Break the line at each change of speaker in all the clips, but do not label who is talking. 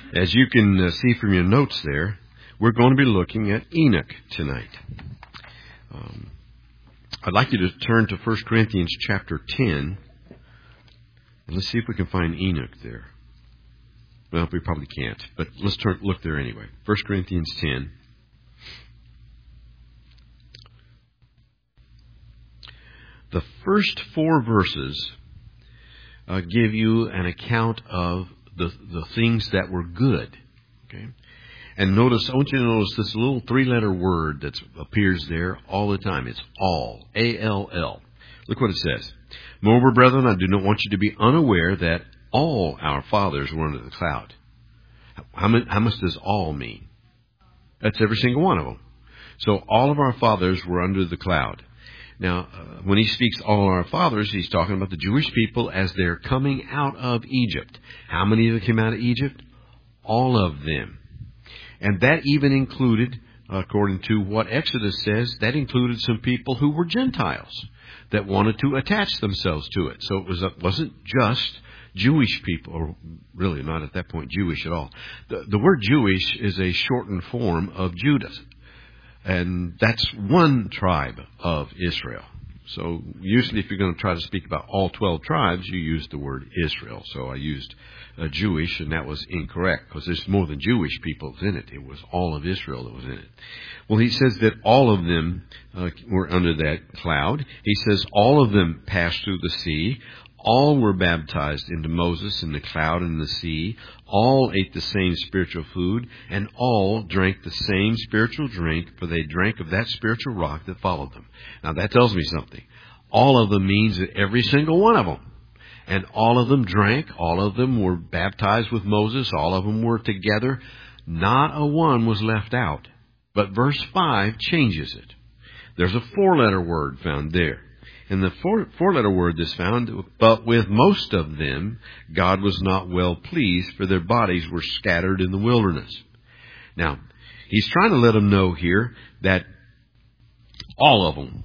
As you can see from your notes there, we're going to be looking at Enoch tonight. I'd like you to turn to 1 Corinthians chapter 10. And let's see if we can find Enoch there. Well, we probably can't, but let's look there anyway. 1 Corinthians 10. The first 4 verses give you an account of the things that were good. Okay? And I want you to notice this little 3-letter word that appears there all the time. It's all. A-L-L. Look what it says. Moreover, brethren, I do not want you to be unaware that all our fathers were under the cloud. How much does all mean? That's every single one of them. So all of our fathers were under the cloud. Now, when he speaks all our fathers, he's talking about the Jewish people as they're coming out of Egypt. How many of them came out of Egypt? All of them. And that even included, according to what Exodus says, that included some people who were Gentiles that wanted to attach themselves to it. So it wasn't just Jewish people, or really not at that point Jewish at all. The word Jewish is a shortened form of Judah. And that's one tribe of Israel. So usually if you're going to try to speak about all 12 tribes, you use the word Israel. So I used Jewish, and that was incorrect because there's more than Jewish people in it. It was all of Israel that was in it. Well, he says that all of them were under that cloud. He says all of them passed through the sea. All were baptized into Moses in the cloud and the sea. All ate the same spiritual food, and all drank the same spiritual drink, for they drank of that spiritual rock that followed them. Now that tells me something. All of them means that every single one of them. And all of them drank. All of them were baptized with Moses. All of them were together. Not a one was left out. But verse 5 changes it. There's a 4-letter word found there. And the 4-letter word that's found, but with most of them, God was not well pleased, for their bodies were scattered in the wilderness. Now, he's trying to let them know here that all of them,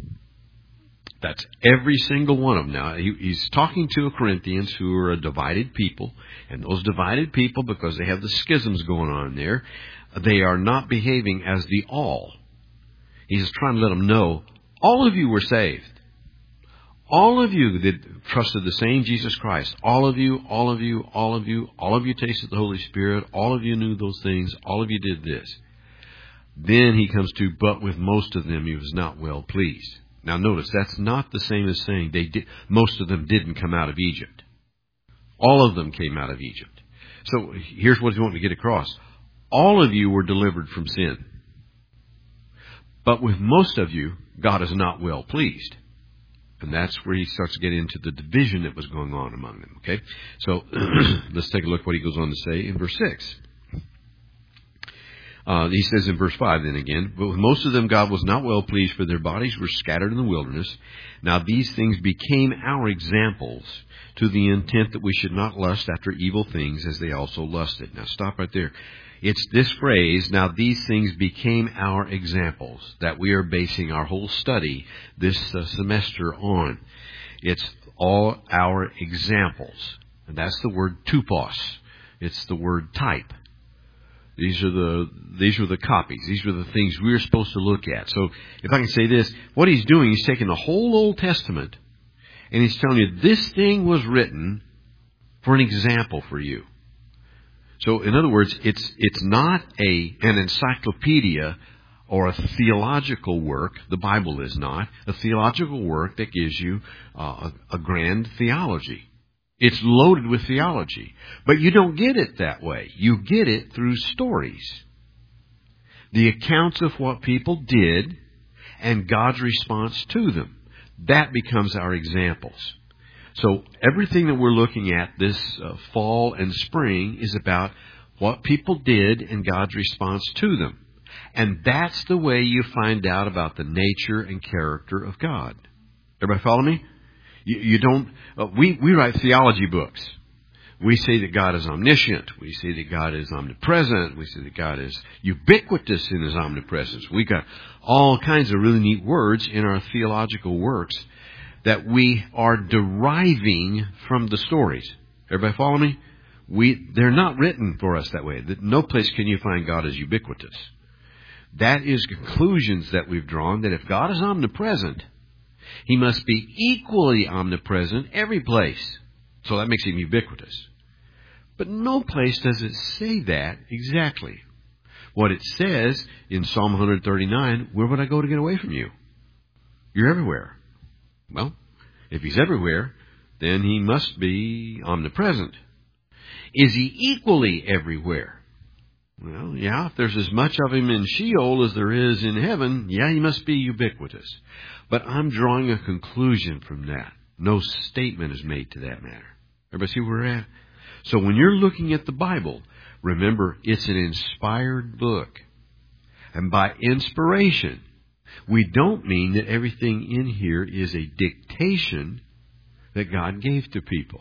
that's every single one of them. Now, he's talking to Corinthians who are a divided people, and those divided people, because they have the schisms going on there, they are not behaving as the all. He's trying to let them know, all of you were saved. All of you that trusted the same Jesus Christ, all of you tasted the Holy Spirit, all of you knew those things, all of you did this. Then he comes to, but with most of them he was not well pleased. Now notice, that's not the same as saying most of them didn't come out of Egypt. All of them came out of Egypt. So here's what he's wanting to get across. All of you were delivered from sin. But with most of you, God is not well pleased. And that's where he starts to get into the division that was going on among them. Okay? So let's take a look at what he goes on to say in verse 6. He says in verse 5 then again, but with most of them God was not well pleased, for their bodies were scattered in the wilderness. Now these things became our examples, to the intent that we should not lust after evil things as they also lusted. Now stop right there. It's this phrase, now these things became our examples, that we are basing our whole study this semester on. It's all our examples. And that's the word tupos. It's the word type. These are the copies. These are the things we're supposed to look at. So if I can say this, what he's doing, he's taking the whole Old Testament and he's telling you this thing was written for an example for you. So, in other words, it's not an encyclopedia or a theological work. The Bible is not a theological work that gives you a grand theology. It's loaded with theology. But you don't get it that way. You get it through stories. The accounts of what people did and God's response to them. That becomes our examples. So everything that we're looking at this fall and spring is about what people did and God's response to them. And that's the way you find out about the nature and character of God. Everybody follow me? You don't. We write theology books. We say that God is omniscient. We say that God is omnipresent. We say that God is ubiquitous in His omnipresence. We got all kinds of really neat words in our theological works that we are deriving from the stories. Everybody follow me? They're not written for us that way. No place can you find God as ubiquitous. That is conclusions that we've drawn, that if God is omnipresent, He must be equally omnipresent every place. So that makes Him ubiquitous. But no place does it say that exactly. What it says in Psalm 139, where would I go to get away from you? You're everywhere. Well, if He's everywhere, then He must be omnipresent. Is He equally everywhere? Well, yeah, if there's as much of Him in Sheol as there is in heaven, yeah, He must be ubiquitous. But I'm drawing a conclusion from that. No statement is made to that matter. Everybody see where we're at? So when you're looking at the Bible, remember, it's an inspired book. And by inspiration, we don't mean that everything in here is a dictation that God gave to people.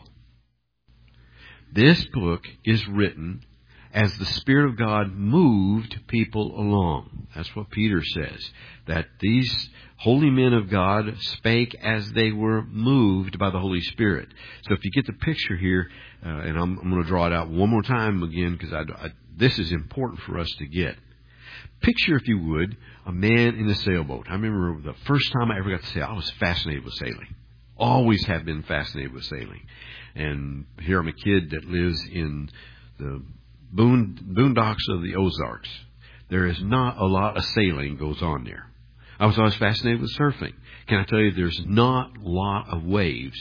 This book is written as the Spirit of God moved people along. That's what Peter says, that these holy men of God spake as they were moved by the Holy Spirit. So if you get the picture here, and I'm going to draw it out one more time again, because this is important for us to get. Picture, if you would, a man in a sailboat. I remember the first time I ever got to sail, I was fascinated with sailing. Always have been fascinated with sailing. And here I'm a kid that lives in the boondocks of the Ozarks. There is not a lot of sailing goes on there. I was always fascinated with surfing. Can I tell you, there's not a lot of waves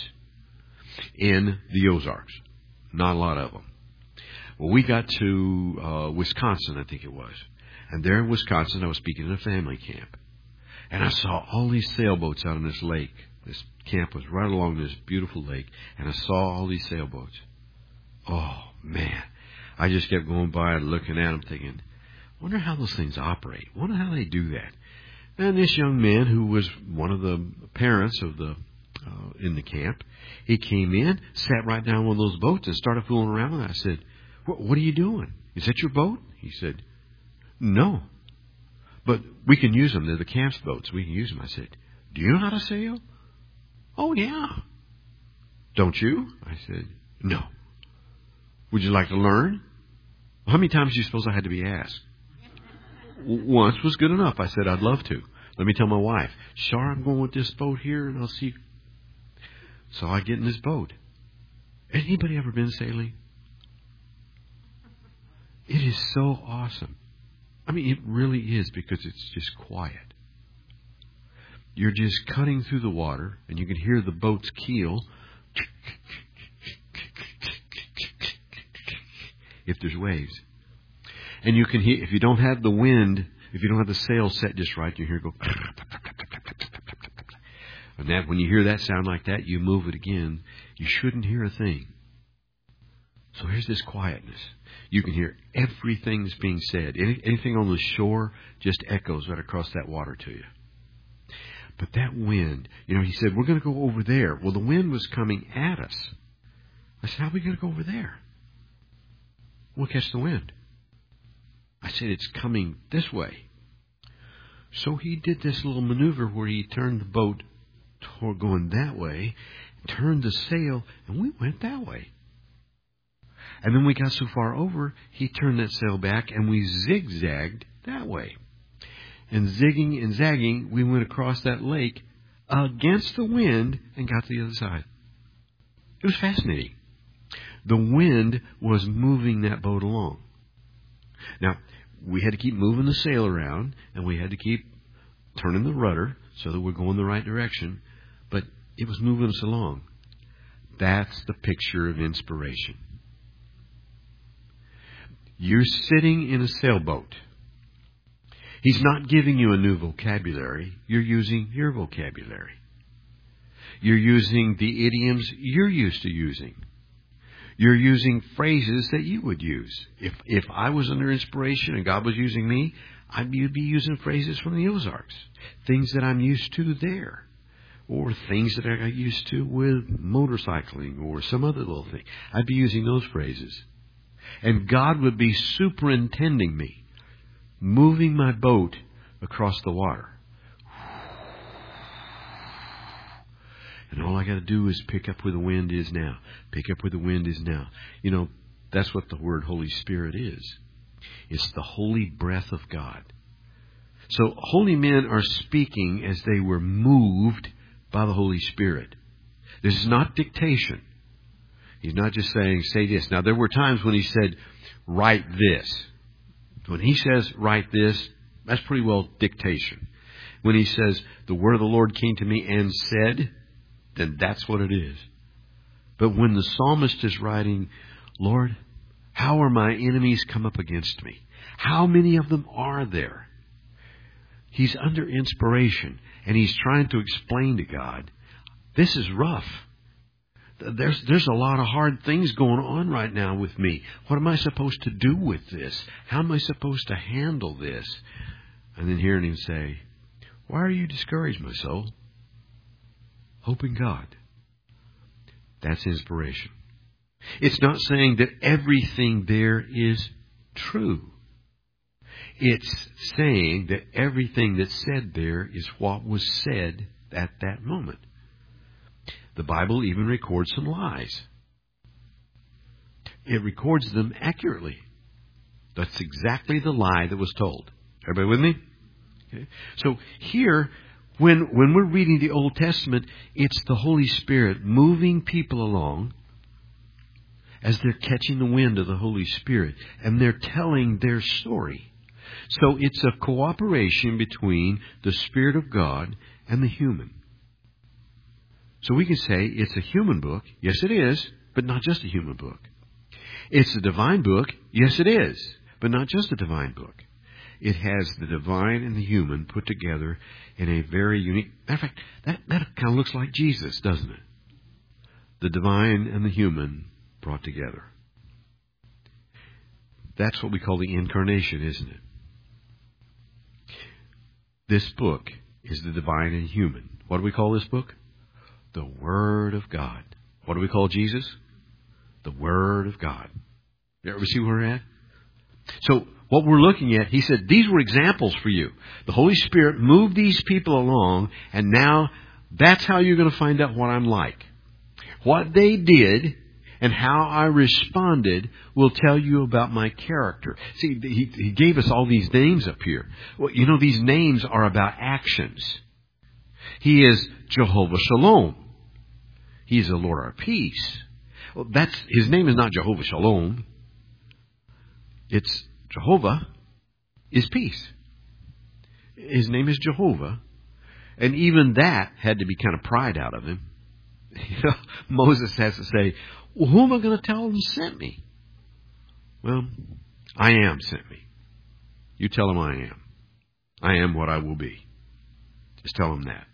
in the Ozarks. Not a lot of them. Well, we got to Wisconsin, I think it was. And there in Wisconsin, I was speaking at a family camp. And I saw all these sailboats out on this lake. This camp was right along this beautiful lake. And I saw all these sailboats. Oh, man. I just kept going by and looking at them thinking, wonder how those things operate. Wonder how they do that. And this young man, who was one of the parents of in the camp, he came in, sat right down on one of those boats and started fooling around with it. I said, what are you doing? Is that your boat? He said, no. But we can use them. They're the camp's boats. We can use them. I said, do you know how to sail? Oh, yeah. Don't you? I said, no. Would you like to learn? How many times do you suppose I had to be asked? Once was good enough. I said, I'd love to. Let me tell my wife, Char, I'm going with this boat here, and I'll see. So I get in this boat. Anybody ever been sailing? It is so awesome. I mean, it really is, because it's just quiet. You're just cutting through the water, and you can hear the boat's keel. If there's waves. And you can hear, if you don't have the wind, if you don't have the sail set just right, you hear it go. And that, when you hear that sound like that, you move it again. You shouldn't hear a thing. So here's this quietness. You can hear everything that's being said. Anything on the shore just echoes right across that water to you. But that wind, he said, we're going to go over there. Well, the wind was coming at us. I said, how are we going to go over there? We'll catch the wind. I said, it's coming this way. So he did this little maneuver where he turned the boat toward going that way, turned the sail, and we went that way. And then we got so far over, he turned that sail back, and we zigzagged that way. And zigging and zagging, we went across that lake against the wind and got to the other side. It was fascinating. The wind was moving that boat along. Now, we had to keep moving the sail around, and we had to keep turning the rudder so that we're going the right direction, but it was moving us along. That's the picture of inspiration. You're sitting in a sailboat. He's not giving you a new vocabulary. You're using your vocabulary. You're using the idioms you're used to using. You're using phrases that you would use. If I was under inspiration and God was using me, I'd be using phrases from the Ozarks. Things that I'm used to there. Or things that I got used to with motorcycling or some other little thing. I'd be using those phrases. And God would be superintending me, moving my boat across the water. And all I got to do is pick up where the wind is now. Pick up where the wind is now. That's what the word Holy Spirit is. It's the holy breath of God. So holy men are speaking as they were moved by the Holy Spirit. This is not dictation. He's not just saying, say this. Now, there were times when he said, write this. When he says, write this, that's pretty well dictation. When he says, the word of the Lord came to me and said, then that's what it is. But when the psalmist is writing, Lord, how are my enemies come up against me? How many of them are there? He's under inspiration, and he's trying to explain to God, this is rough. There's a lot of hard things going on right now with me. What am I supposed to do with this? How am I supposed to handle this? And then hearing him say, why are you discouraged, my soul? Hope in God. That's inspiration. It's not saying that everything there is true. It's saying that everything that's said there is what was said at that moment. The Bible even records some lies. It records them accurately. That's exactly the lie that was told. Everybody with me? Okay. So here, when we're reading the Old Testament, it's the Holy Spirit moving people along as they're catching the wind of the Holy Spirit, and they're telling their story. So it's a cooperation between the Spirit of God and the human. So we can say it's a human book. Yes, it is, but not just a human book. It's a divine book. Yes, it is, but not just a divine book. It has the divine and the human put together in a very unique... Matter of fact, that kind of looks like Jesus, doesn't it? The divine and the human brought together. That's what we call the incarnation, isn't it? This book is the divine and human. What do we call this book? The Word of God. What do we call Jesus? The Word of God. You ever see where we're at? So what we're looking at, he said, these were examples for you. The Holy Spirit moved these people along, and now that's how you're going to find out what I'm like. What they did and how I responded will tell you about my character. See, he gave us all these names up here. Well, you know, these names are about actions. He is Jehovah Shalom. He's the Lord our peace. Well, his name is not Jehovah Shalom. It's Jehovah is peace. His name is Jehovah. And even that had to be kind of pried out of him. Moses has to say, well, who am I going to tell them sent me? Well, I am sent me. You tell him I am. I am what I will be. Just tell him that.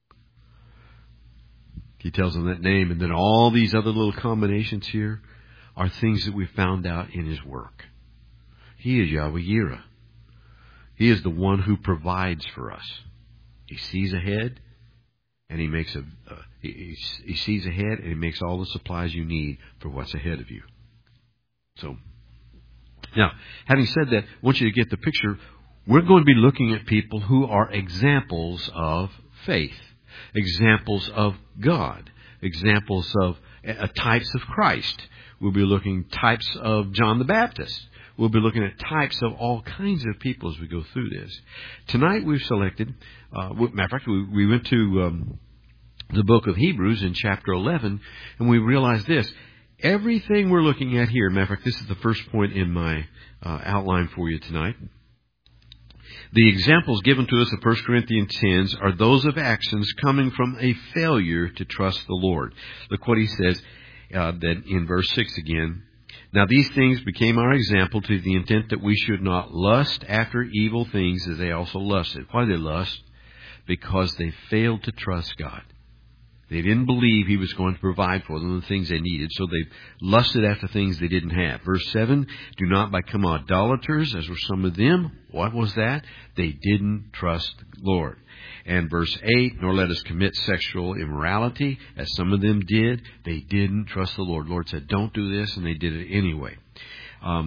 He tells them that name, and then all these other little combinations here are things that we found out in his work. He is Yahweh Yireh. He is the one who provides for us. He sees ahead, and he makes he sees ahead, and he makes all the supplies you need for what's ahead of you. So, now, having said that, I want you to get the picture. We're going to be looking at people who are examples of faith, examples of God, examples of types of Christ. We'll be looking at types of John the Baptist. We'll be looking at types of all kinds of people as we go through this. Tonight we've selected, matter of fact, we went to the book of Hebrews in chapter 11, and we realized this. Everything we're looking at here, matter of fact, this is the first point in my outline for you tonight. The examples given to us of 1 Corinthians 10 are those of actions coming from a failure to trust the Lord. Look what he says that in verse 6 again. Now these things became our example to the intent that we should not lust after evil things as they also lusted. Why did they lust? Because they failed to trust God. They didn't believe He was going to provide for them the things they needed, so they lusted after things they didn't have. Verse 7, do not become idolaters, as were some of them. What was that? They didn't trust the Lord. And verse 8, nor let us commit sexual immorality, as some of them did. They didn't trust the Lord. The Lord said, don't do this, and they did it anyway.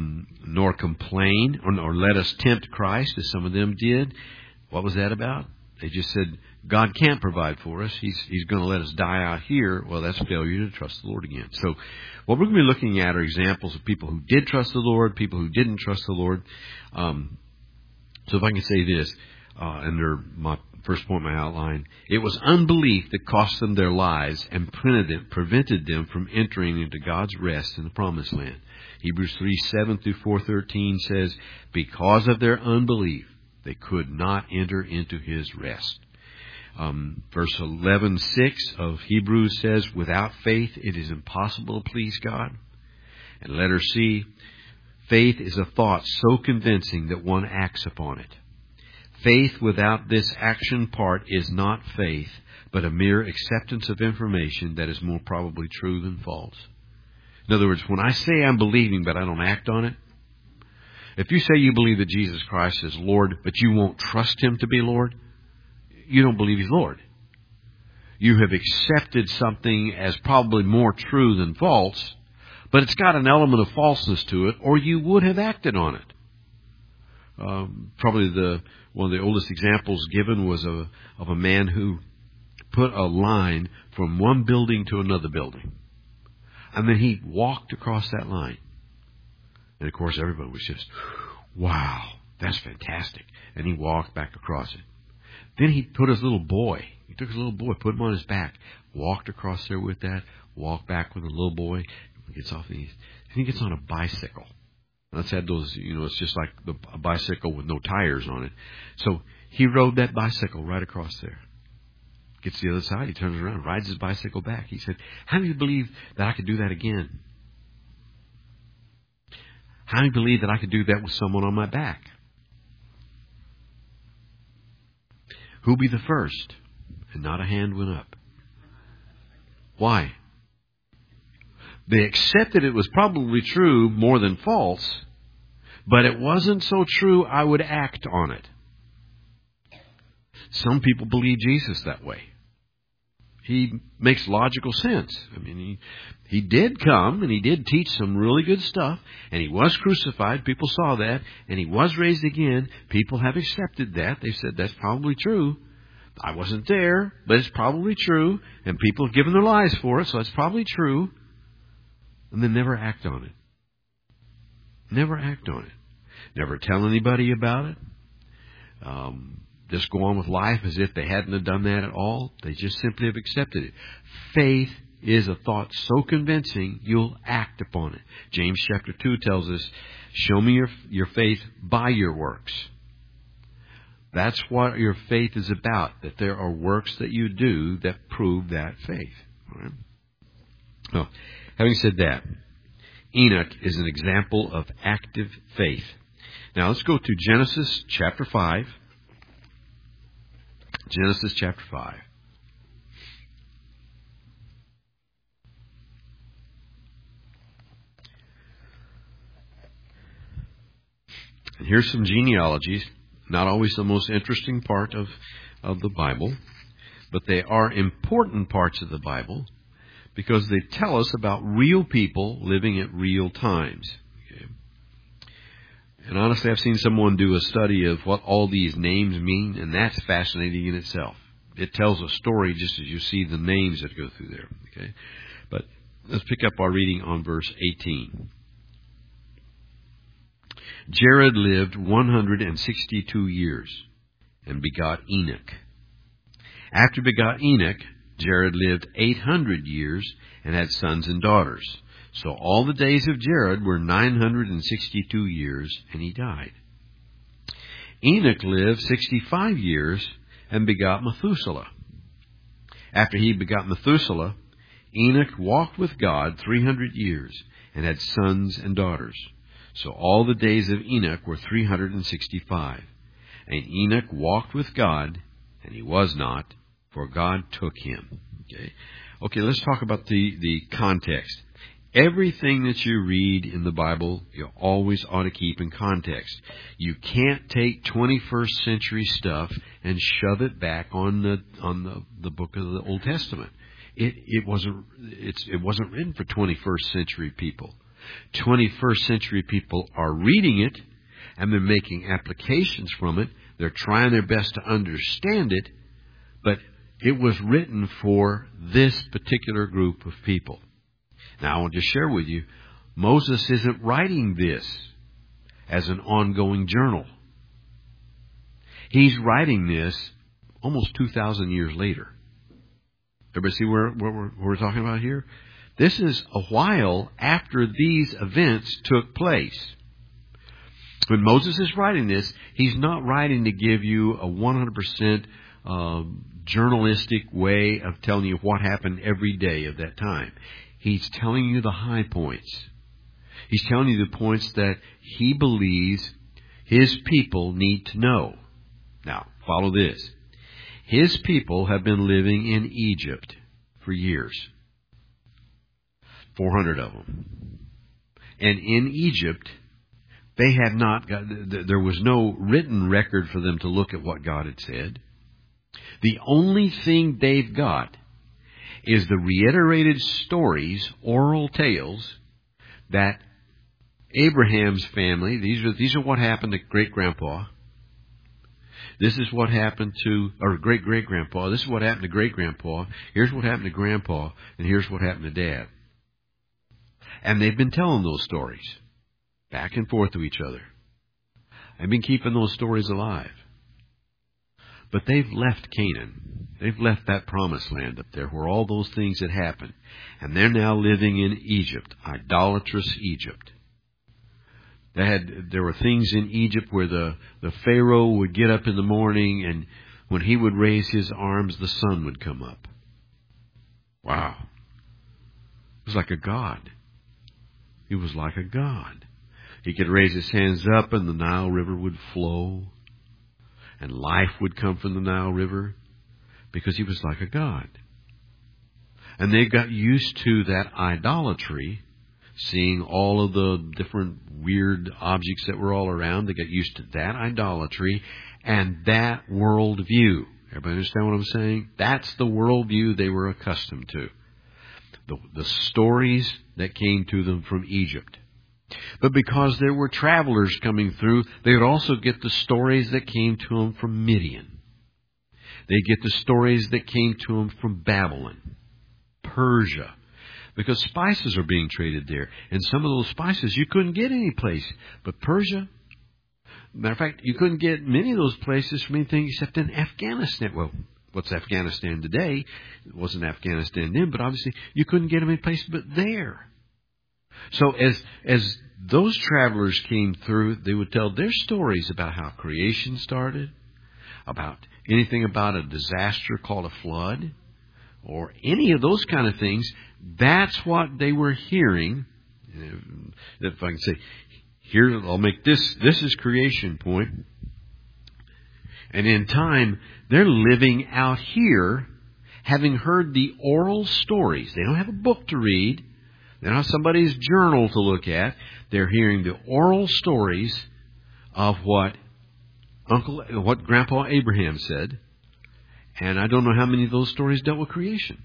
Nor complain, or let us tempt Christ, as some of them did. What was that about? They just said, God can't provide for us. He's going to let us die out here. Well, that's failure to trust the Lord again. So what we're going to be looking at are examples of people who did trust the Lord, people who didn't trust the Lord. So if I can say this, under my first point in my outline, it was unbelief that cost them their lives and prevented them from entering into God's rest in the promised land. Hebrews 3:7-4:13 says, because of their unbelief, they could not enter into His rest. Verse 11:6 of Hebrews says, without faith it is impossible to please God. And letter C, faith is a thought so convincing that one acts upon it. Faith without this action part is not faith, but a mere acceptance of information that is more probably true than false. In other words, when I say I'm believing but I don't act on it, if you say you believe that Jesus Christ is Lord, but you won't trust Him to be Lord, you don't believe He's Lord. You have accepted something as probably more true than false, but it's got an element of falseness to it, or you would have acted on it. Probably one of the oldest examples given was of a man who put a line from one building to another building. And then he walked across that line. And of course everybody was just, wow, that's fantastic. And he walked back across it. Then he put his little boy, put him on his back, walked across there with that, walked back with the little boy, gets off he gets on a bicycle. Let's have those, it's just like a bicycle with no tires on it. So he rode that bicycle right across there. Gets to the other side, he turns around, rides his bicycle back. He said, how do you believe that I could do that again? How do you believe that I could do that with someone on my back? Who'll be the first? And not a hand went up. Why? They accepted it was probably true more than false, but it wasn't so true I would act on it. Some people believe Jesus that way. He makes logical sense. I mean, he did come and He did teach some really good stuff, and He was crucified. People saw that, and He was raised again. People have accepted that. They said that's probably true. I wasn't there, but it's probably true, and people have given their lives for it, so it's probably true. And then never act on it. Never act on it. Never tell anybody about it. Just go on with life as if they hadn't have done that at all. They just simply have accepted it. Faith is a thought so convincing you'll act upon it. James chapter 2 tells us, show me your faith by your works. That's what your faith is about, that there are works that you do that prove that faith. All right? Well, having said that, Enoch is an example of active faith. Now let's go to Genesis chapter 5. Genesis chapter 5. And here's some genealogies. Not always the most interesting part of the Bible, but they are important parts of the Bible, because they tell us about real people living at real times. Okay? And honestly, I've seen someone do a study of what all these names mean, and that's fascinating in itself. It tells a story just as you see the names that go through there. Okay? But let's pick up our reading on verse 18. Jared lived 162 years and begot Enoch. After begot Enoch, Jared lived 800 years and had sons and daughters. So all the days of Jared were 962 years, and he died. Enoch lived 65 years and begot Methuselah. After he begot Methuselah, Enoch walked with God 300 years and had sons and daughters. So all the days of Enoch were 365. And Enoch walked with God, and he was not, for God took him. Okay, let's talk about the context. Everything that you read in the Bible, you always ought to keep in context. You can't take 21st century stuff and shove it back on the book of the Old Testament. It wasn't written for 21st century people. 21st century people are reading it, and they're making applications from it, They're trying their best to understand it, but it was written for this particular group of people. Now, I want to share with you, Moses isn't writing this as an ongoing journal. He's writing this almost 2,000 years later. Everybody see what we're talking about here? This is a while after these events took place. When Moses is writing this, he's not writing to give you a 100% journalistic way of telling you what happened every day of that time. He's telling you the high points. He's telling you the points that he believes his people need to know. Now, follow this. His people have been living in Egypt for years. 400 of them. And in Egypt, they had not got, there was no written record for them to look at what God had said. The only thing they've got is the reiterated stories, oral tales, that Abraham's family, these are what happened to great-grandpa. This is what happened to, or great-great-grandpa. This is what happened to great-grandpa. Here's what happened to grandpa, and here's what happened to dad. And they've been telling those stories back and forth to each other. They've been keeping those stories alive. But they've left Canaan. They've left that promised land up there where all those things had happened. And they're now living in Egypt, idolatrous Egypt. There were things in Egypt where the Pharaoh would get up in the morning, and when he would raise his arms, the sun would come up. Wow. It was like a god. He was like a god. He could raise his hands up and the Nile River would flow. And life would come from the Nile River because he was like a god. And they got used to that idolatry, seeing all of the different weird objects that were all around. They got used to that idolatry and that worldview. Everybody understand what I'm saying? That's the worldview they were accustomed to. The stories that came to them from Egypt. But because there were travelers coming through, they would also get the stories that came to them from Midian. They'd get the stories that came to them from Babylon, Persia, because spices are being traded there. And some of those spices you couldn't get any place but Persia. Matter of fact, you couldn't get many of those places from anything except in Afghanistan. Well, what's Afghanistan today? It wasn't Afghanistan then, but obviously you couldn't get them any place but there. So as those travelers came through, they would tell their stories about how creation started, about anything about a disaster called a flood, or any of those kind of things. That's what they were hearing. If I can say, here, I'll make this is creation point. And in time, they're living out here, having heard the oral stories. They don't have a book to read. They don't have somebody's journal to look at. They're hearing the oral stories of what Grandpa Abraham said. And I don't know how many of those stories dealt with creation.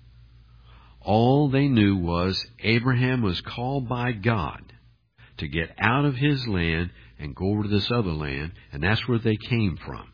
All they knew was Abraham was called by God to get out of his land and go over to this other land, and that's where they came from.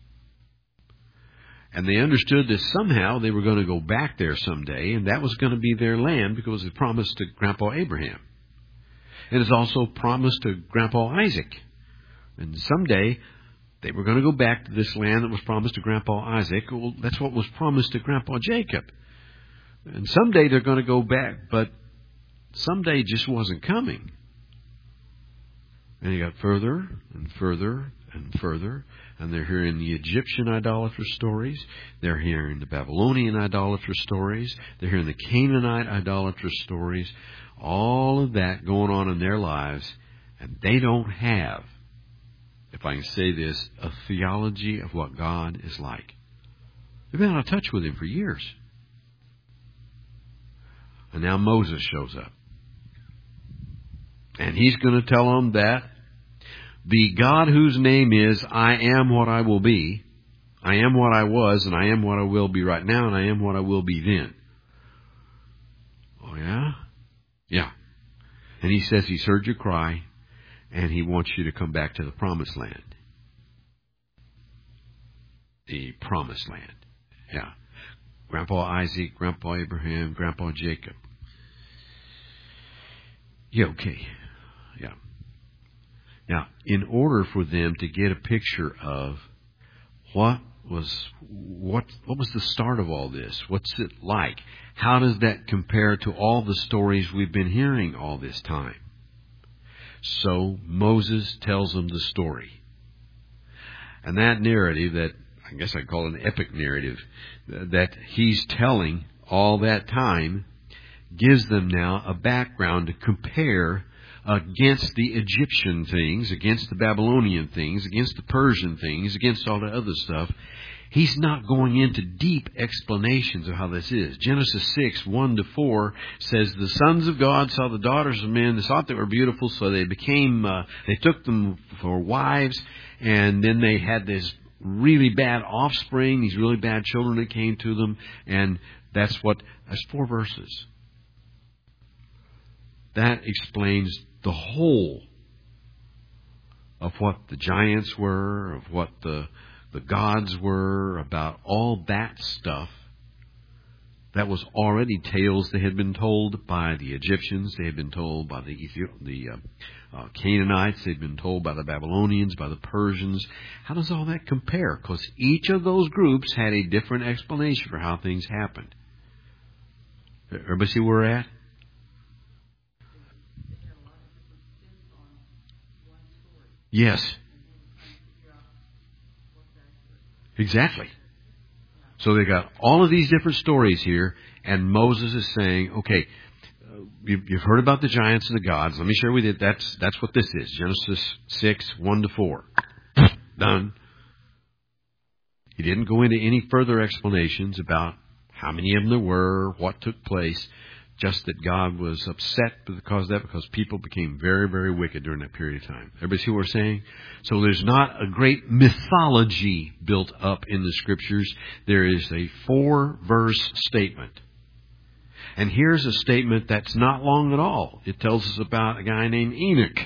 And they understood that somehow they were going to go back there someday, and that was going to be their land because it was promised to Grandpa Abraham. It is also promised to Grandpa Isaac. And someday they were going to go back to this land that was promised to Grandpa Isaac. Well, that's what was promised to Grandpa Jacob. And someday they're going to go back, but someday just wasn't coming. And he got further and further and further, and they're hearing the Egyptian idolatrous stories, they're hearing the Babylonian idolatrous stories, they're hearing the Canaanite idolatrous stories, all of that going on in their lives, and they don't have, if I can say this, a theology of what God is like. They've been out of touch with Him for years. And now Moses shows up. And he's going to tell them that the God whose name is I am what I will be, I am what I was, and I am what I will be right now, and I am what I will be then. Oh, yeah? Yeah. And he says He's heard your cry, and He wants you to come back to the promised land. the promised land. Yeah. Grandpa Isaac, Grandpa Abraham, Grandpa Jacob. Yeah, okay. Yeah. Now, in order for them to get a picture of what was the start of all this? What's it like? How does that compare to all the stories we've been hearing all this time? So Moses tells them the story. And that narrative, that I guess I'd call it an epic narrative, that he's telling all that time, gives them now a background to compare against the Egyptian things, against the Babylonian things, against the Persian things, against all the other stuff. He's not going into deep explanations of how this is. Genesis 6, 1-4 says, the sons of God saw the daughters of men, they thought they were beautiful, so they took them for wives, and then they had this really bad offspring, these really bad children that came to them, and that's 4 verses. That explains the whole of what the giants were, of what the gods were, about all that stuff. That was already tales that had been told by the Egyptians, they had been told by the Canaanites, they'd been told by the Babylonians, by the Persians. How does all that compare? Because each of those groups had a different explanation for how things happened. Everybody see where we're at? Yes. Exactly. So they got all of these different stories here, and Moses is saying, okay, you've heard about the giants and the gods. Let me share with you that's what this is. Genesis 6, 1-4. Done. He didn't go into any further explanations about how many of them there were, what took place. Just that God was upset because of that, because people became very, very wicked during that period of time. Everybody see what we're saying? So there's not a great mythology built up in the Scriptures. There is a 4-verse statement. And here's a statement that's not long at all. It tells us about a guy named Enoch.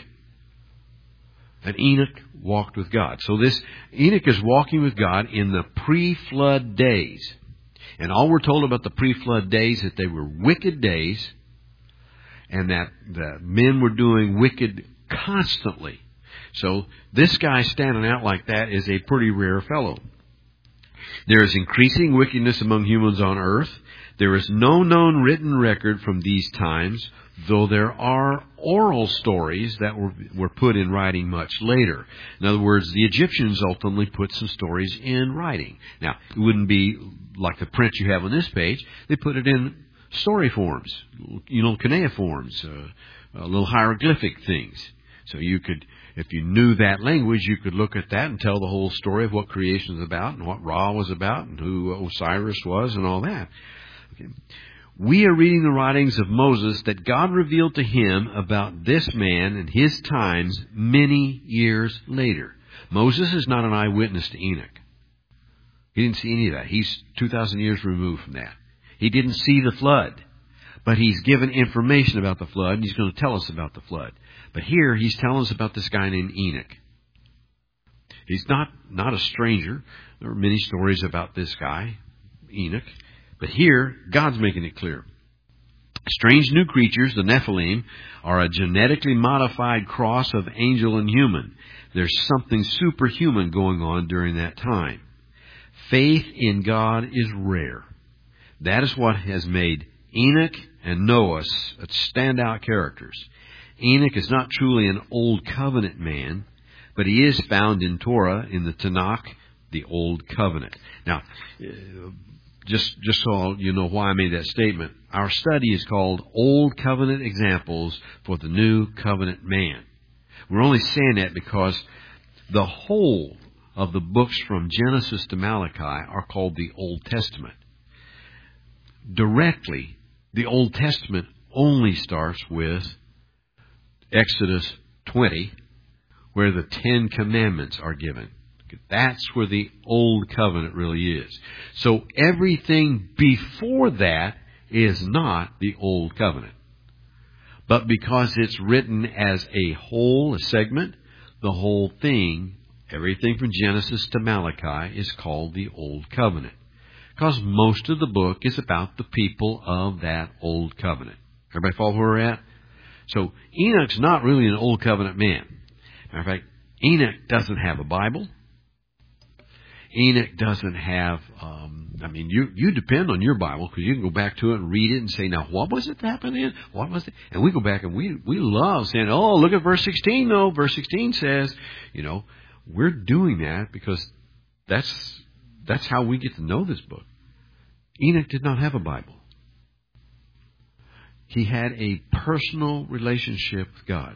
And Enoch walked with God. So this Enoch is walking with God in the pre-flood days. And all we're told about the pre-flood days is that they were wicked days, and that the men were doing wicked constantly. So this guy standing out like that is a pretty rare fellow. There is increasing wickedness among humans on earth. There is no known written record from these times, though there are oral stories that were put in writing much later. In other words, the Egyptians ultimately put some stories in writing. Now, it wouldn't be like the print you have on this page. They put it in story forms, cuneiforms, little hieroglyphic things. So you could, if you knew that language, you could look at that and tell the whole story of what creation is about and what Ra was about and who Osiris was and all that. Okay. We are reading the writings of Moses that God revealed to him about this man and his times many years later. Moses is not an eyewitness to Enoch. He didn't see any of that. He's 2,000 years removed from that. He didn't see the flood. But he's given information about the flood, and he's going to tell us about the flood. But here, he's telling us about this guy named Enoch. He's not a stranger. There are many stories about this guy, Enoch. But here, God's making it clear. Strange new creatures, the Nephilim, are a genetically modified cross of angel and human. There's something superhuman going on during that time. Faith in God is rare. That is what has made Enoch and Noah standout characters. Enoch is not truly an Old Covenant man, but he is found in Torah, in the Tanakh, the Old Covenant. Now, just so you know why I made that statement, our study is called Old Covenant Examples for the New Covenant Man. We're only saying that because the whole of the books from Genesis to Malachi are called the Old Testament. Directly, the Old Testament only starts with Exodus 20, where the 10 Commandments are given. That's where the Old Covenant really is. So everything before that is not the Old Covenant. But because it's written as a whole, a segment, the whole thing Everything from Genesis to Malachi is called the Old Covenant, because most of the book is about the people of that Old Covenant. Everybody follow where we're at? So Enoch's not really an Old Covenant man. Matter of fact, Enoch doesn't have a Bible. Enoch doesn't have, you depend on your Bible, because you can go back to it and read it and say, now, what was it that happened in? What was it? And we go back and we love saying, oh, look at verse 16, though. Verse 16 says, we're doing that because that's how we get to know this book. Enoch did not have a Bible. He had a personal relationship with God.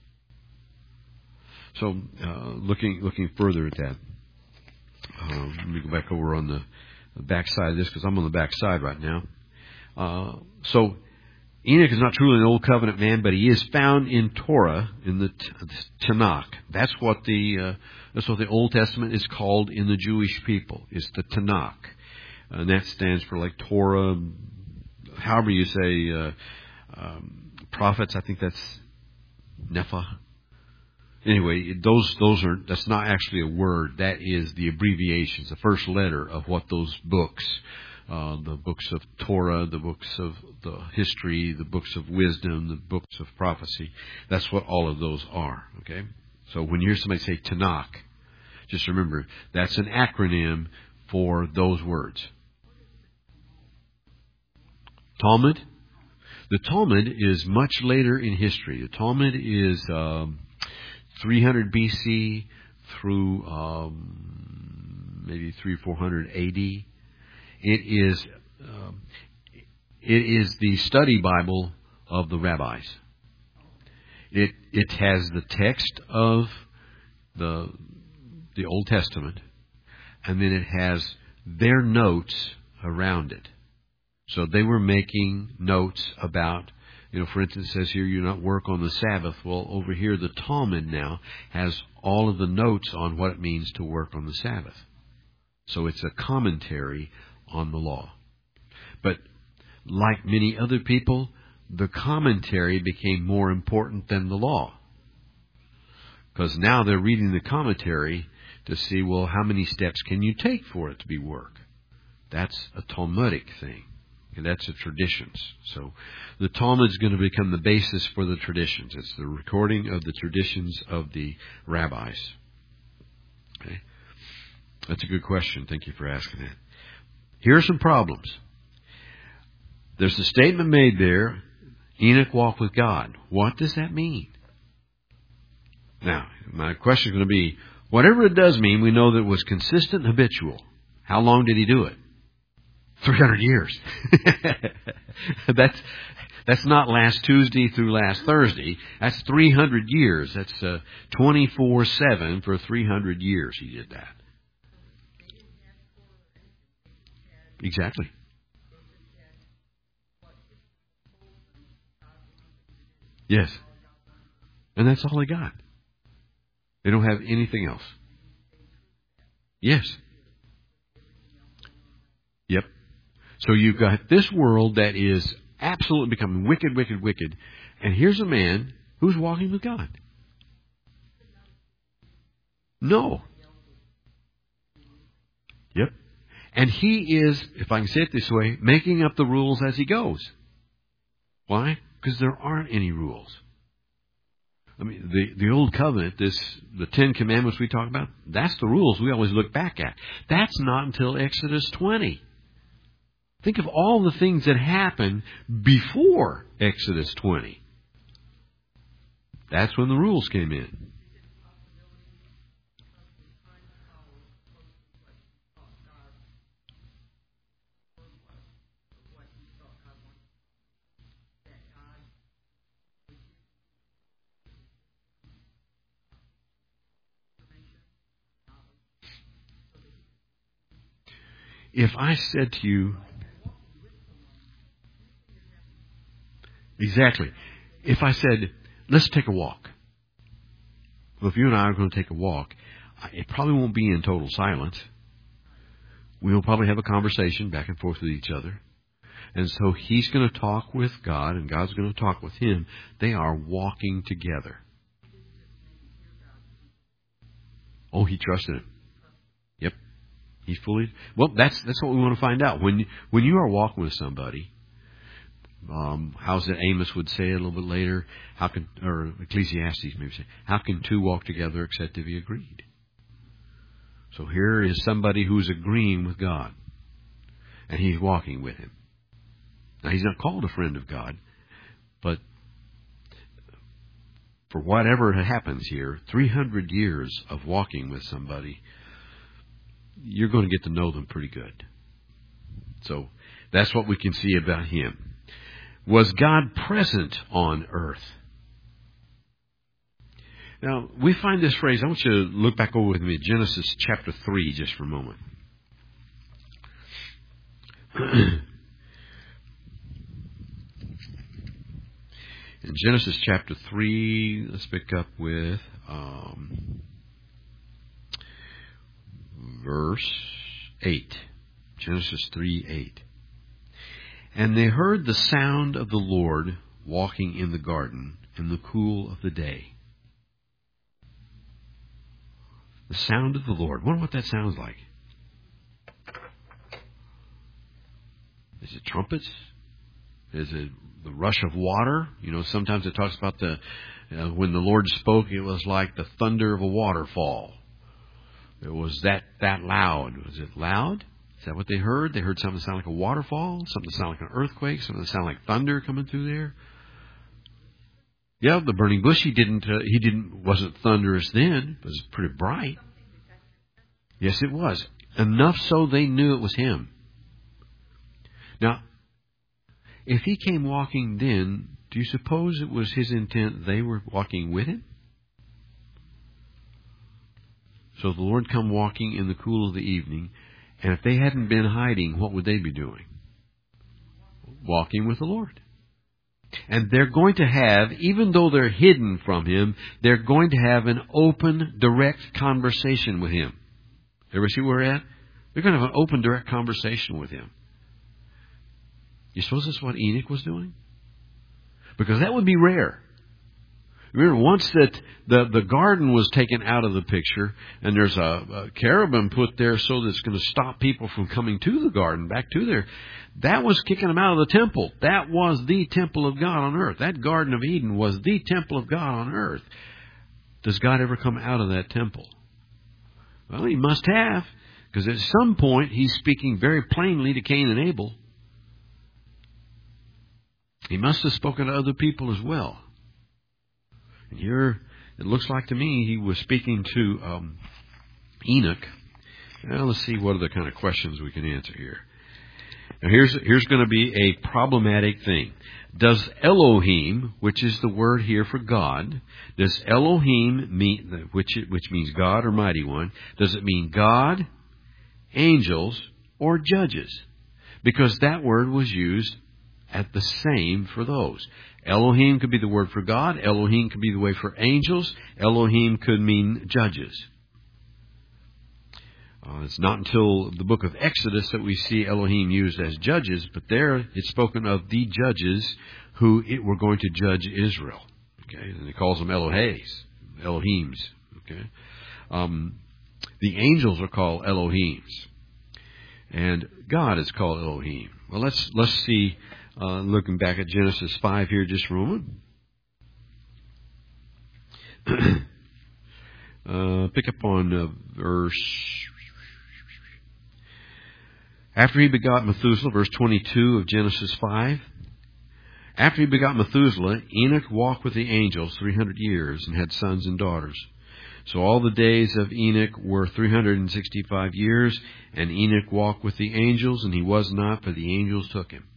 So, looking further at that, let me go back over on the back side of this, because I'm on the back side right now. So, Enoch is not truly an Old Covenant man, but he is found in Torah, in the Tanakh. That's what the Old Testament is called in the Jewish people. It's the Tanakh, and that stands for like Torah. However you say prophets, I think that's Nepha. Anyway, that's not actually a word. That is the abbreviations, the first letter of what those books, the books of Torah, the books of the history, the books of wisdom, the books of prophecy. That's what all of those are. Okay? So when you hear somebody say Tanakh, just remember, that's an acronym for those words. Talmud? The Talmud is much later in history. The Talmud is 300 BC through maybe 300-400 AD. It is the study Bible of the rabbis. It has the text of the Old Testament, and then it has their notes around it. So they were making notes about, for instance, it says here, you not work on the Sabbath. Well, over here, the Talmud now has all of the notes on what it means to work on the Sabbath. So it's a commentary on the law. But like many other people, the commentary became more important than the law. Because now they're reading the commentary to see, well, how many steps can you take for it to be work? That's a Talmudic thing. And that's the traditions. So the Talmud is going to become the basis for the traditions. It's the recording of the traditions of the rabbis. Okay? That's a good question. Thank you for asking that. Here are some problems. There's a statement made there, Enoch walked with God. What does that mean? Now, my question is going to be, whatever it does mean, we know that it was consistent and habitual. How long did he do it? 300 years. That's not last Tuesday through last Thursday. That's 300 years. That's 24/7 for 300 years he did that. Exactly. Yes. And that's all they got. They don't have anything else. Yes. Yep. So you've got this world that is absolutely becoming wicked, wicked, wicked. And here's a man who's walking with God. No. Yep. And he is, if I can say it this way, making up the rules as he goes. Why? Because there aren't any rules. I mean, the Old Covenant, the Ten Commandments we talk about, that's the rules we always look back at. That's not until Exodus 20. Think of all the things that happened before Exodus 20. That's when the rules came in. If I said to you, exactly, if I said, let's take a walk. Well, if you and I are going to take a walk, it probably won't be in total silence. We'll probably have a conversation back and forth with each other. And so he's going to talk with God, and God's going to talk with him. They are walking together. Oh, he trusted him. Yep. He's fully... Well, that's what we want to find out. When you are walking with somebody, how's it Amos would say it a little bit later, or Ecclesiastes maybe say, how can two walk together except to be agreed? So here is somebody who's agreeing with God, and he's walking with him. Now, he's not called a friend of God, but for whatever happens here, 300 years of walking with somebody, you're going to get to know them pretty good. So that's what we can see about him. Was God present on earth? Now, we find this phrase. I want you to look back over with me at Genesis chapter 3 just for a moment. In Genesis chapter 3, let's pick up with verse 8. Genesis 3:8. And they heard the sound of the Lord walking in the garden in the cool of the day. The sound of the Lord. I wonder what that sounds like. Is it trumpets? Is it the rush of water? You know, sometimes it talks about when the Lord spoke, it was like the thunder of a waterfall. It was that loud. Was it loud? Is that what they heard? They heard something that sounded like a waterfall, something that sounded like an earthquake, something that sounded like thunder coming through there. Yeah, the burning bush, he wasn't thunderous then. It was pretty bright. Yes, it was. Enough so they knew it was him. Now, if he came walking then, do you suppose it was his intent they were walking with him? So the Lord come walking in the cool of the evening, and if they hadn't been hiding, what would they be doing? Walking with the Lord. And they're going to have, even though they're hidden from him, they're going to have an open, direct conversation with him. Everybody see where we're at? They're going to have an open, direct conversation with him. You suppose that's what Enoch was doing? Because that would be rare. Remember, once that the garden was taken out of the picture, and there's a cherubim put there so that it's going to stop people from coming to the garden, back to there, that was kicking them out of the temple. That was the temple of God on earth. That Garden of Eden was the temple of God on earth. Does God ever come out of that temple? Well, he must have, because at some point he's speaking very plainly to Cain and Abel. He must have spoken to other people as well. And here, it looks like to me, he was speaking to Enoch. Now, let's see what other kind of questions we can answer here. Now, here's going to be a problematic thing. Does Elohim, which is the word here for God, does Elohim mean, which means God or Mighty One, does it mean God, angels, or judges? Because that word was used at the same for those. Elohim could be the word for God. Elohim could be the way for angels. Elohim could mean judges. It's not until the book of Exodus that we see Elohim used as judges, but there it's spoken of the judges who were going to judge Israel. Okay, and he calls them Elohims. Okay, the angels are called Elohims, and God is called Elohim. Well, let's see. Looking back at Genesis 5 here just for a moment. Pick up on verse... After he begot Methuselah, verse 22 of Genesis 5. After he begot Methuselah, Enoch walked with the angels 300 years and had sons and daughters. So all the days of Enoch were 365 years, and Enoch walked with the angels, and he was not, for the angels took him.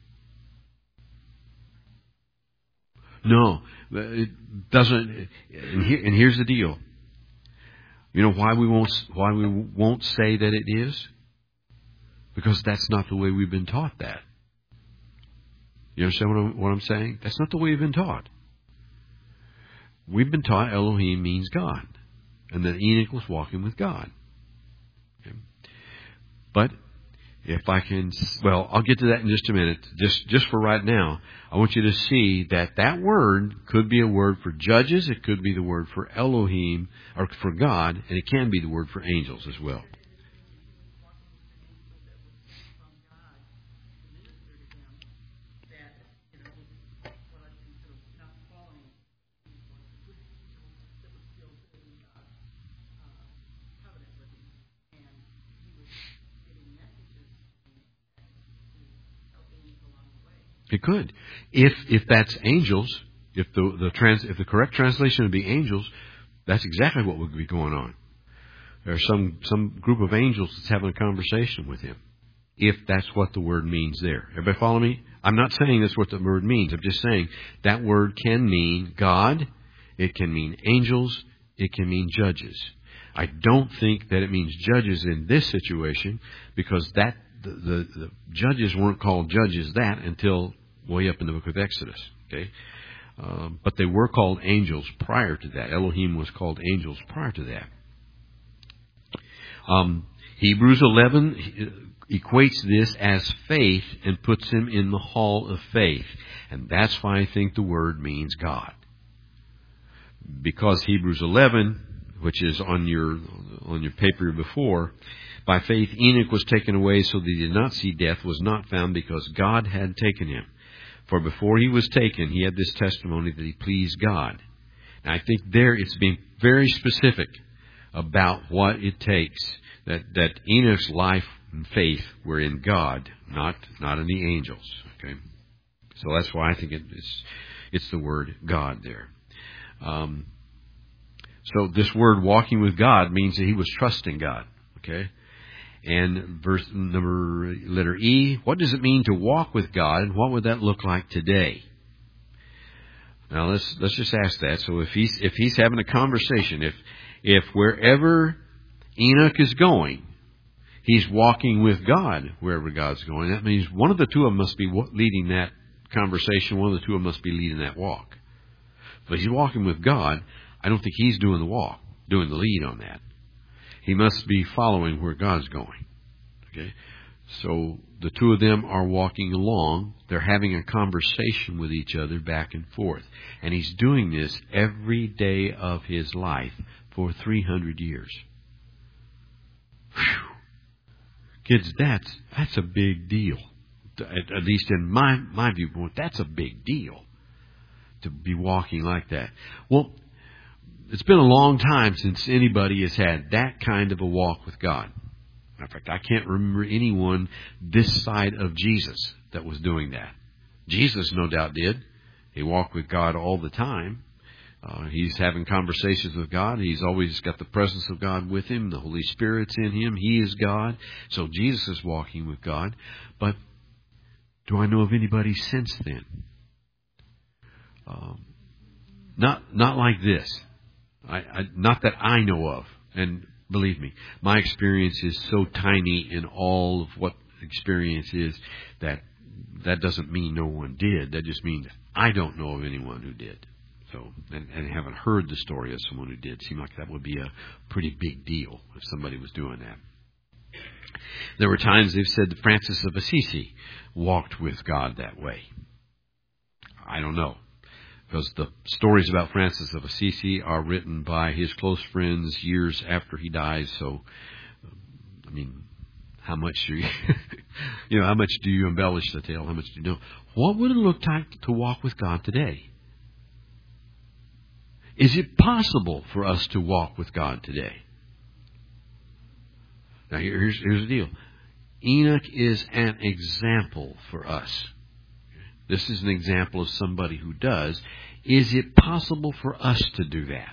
No, it doesn't. And here's the deal. You know why we won't say that it is? Because that's not the way we've been taught that. You understand what I'm saying? That's not the way we've been taught. We've been taught Elohim means God, and that Enoch was walking with God. Okay? But if I can, well, I'll get to that in just a minute. Just for right now, I want you to see that that word could be a word for judges, it could be the word for Elohim, or for God, and it can be the word for angels as well. It could. If that's angels, if the correct translation would be angels, that's exactly what would be going on. There's some group of angels that's having a conversation with him. If that's what the word means there. Everybody follow me? I'm not saying that's what the word means. I'm just saying that word can mean God, it can mean angels, it can mean judges. I don't think that it means judges in this situation, because that the judges weren't called judges that until way up in the book of Exodus. Okay, but they were called angels prior to that. Elohim was called angels prior to that. Hebrews 11 equates this as faith and puts him in the hall of faith, and that's why I think the word means God. Because Hebrews 11, which is on your paper before, by faith Enoch was taken away so that he did not see death, was not found because God had taken him. For before he was taken, he had this testimony that he pleased God. And I think there it's being very specific about what it takes, that Enoch's life and faith were in God, not in the angels. Okay, so that's why I think it's the word God there. So this word walking with God means that he was trusting God. Okay, and letter E, what does it mean to walk with God, and what would that look like today? Now let's just ask that. So if he's having a conversation, if wherever Enoch is going, he's walking with God wherever God's going, that means one of the two of them must be leading that conversation. One of the two of them must be leading that walk. But he's walking with God. I don't think he's doing the walk, doing the lead on that. He must be following where God's going. Okay, so the two of them are walking along. They're having a conversation with each other back and forth. And he's doing this every day of his life for 300 years. Whew. Kids, that's a big deal. At least in my viewpoint, that's a big deal to be walking like that. Well, it's been a long time since anybody has had that kind of a walk with God. In fact, I can't remember anyone this side of Jesus that was doing that. Jesus, no doubt, did. He walked with God all the time. He's having conversations with God. He's always got the presence of God with him. The Holy Spirit's in him. He is God. So Jesus is walking with God. But do I know of anybody since then? Not like this. Not that I know of. And believe me, my experience is so tiny in all of what experience is that doesn't mean no one did. That just means I don't know of anyone who did. So, and haven't heard the story of someone who did. Seemed like that would be a pretty big deal if somebody was doing that. There were times they've said that Francis of Assisi walked with God that way. I don't know. Because the stories about Francis of Assisi are written by his close friends years after he dies. So, I mean, how much do you, how much do you embellish the tale? How much do you know? What would it look like to walk with God today? Is it possible for us to walk with God today? Now, here's the deal. Enoch is an example for us. This is an example of somebody who does. Is it possible for us to do that?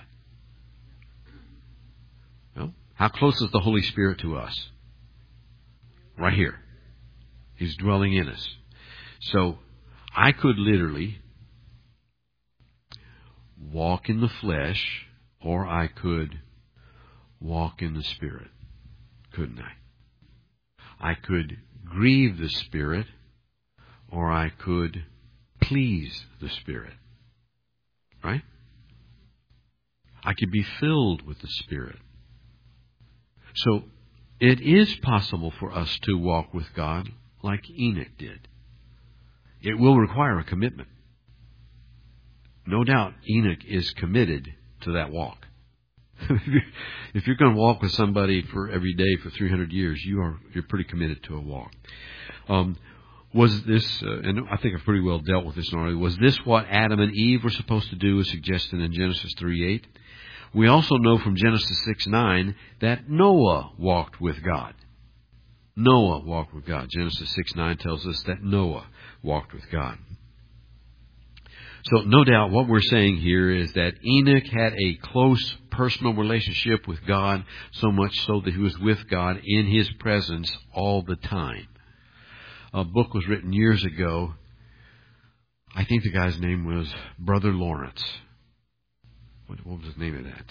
Well, how close is the Holy Spirit to us? Right here. He's dwelling in us. So, I could literally walk in the flesh, or I could walk in the Spirit. Couldn't I? I could grieve the Spirit, or I could please the Spirit. Right? I could be filled with the Spirit. So, It is possible for us to walk with God like Enoch did. It will require a commitment. No doubt Enoch is committed to that walk. If you're going to walk with somebody for every day for 300 years, you're pretty committed to a walk. Was this, and I think I've pretty well dealt with this already, was this what Adam and Eve were supposed to do as suggested in Genesis 3:8? We also know from Genesis 6:9 that Noah walked with God. Noah walked with God. Genesis 6:9 tells us that Noah walked with God. So no doubt what we're saying here is that Enoch had a close personal relationship with God, so much so that he was with God in His presence all the time. A book was written years ago. I think the guy's name was Brother Lawrence. What was the name of that?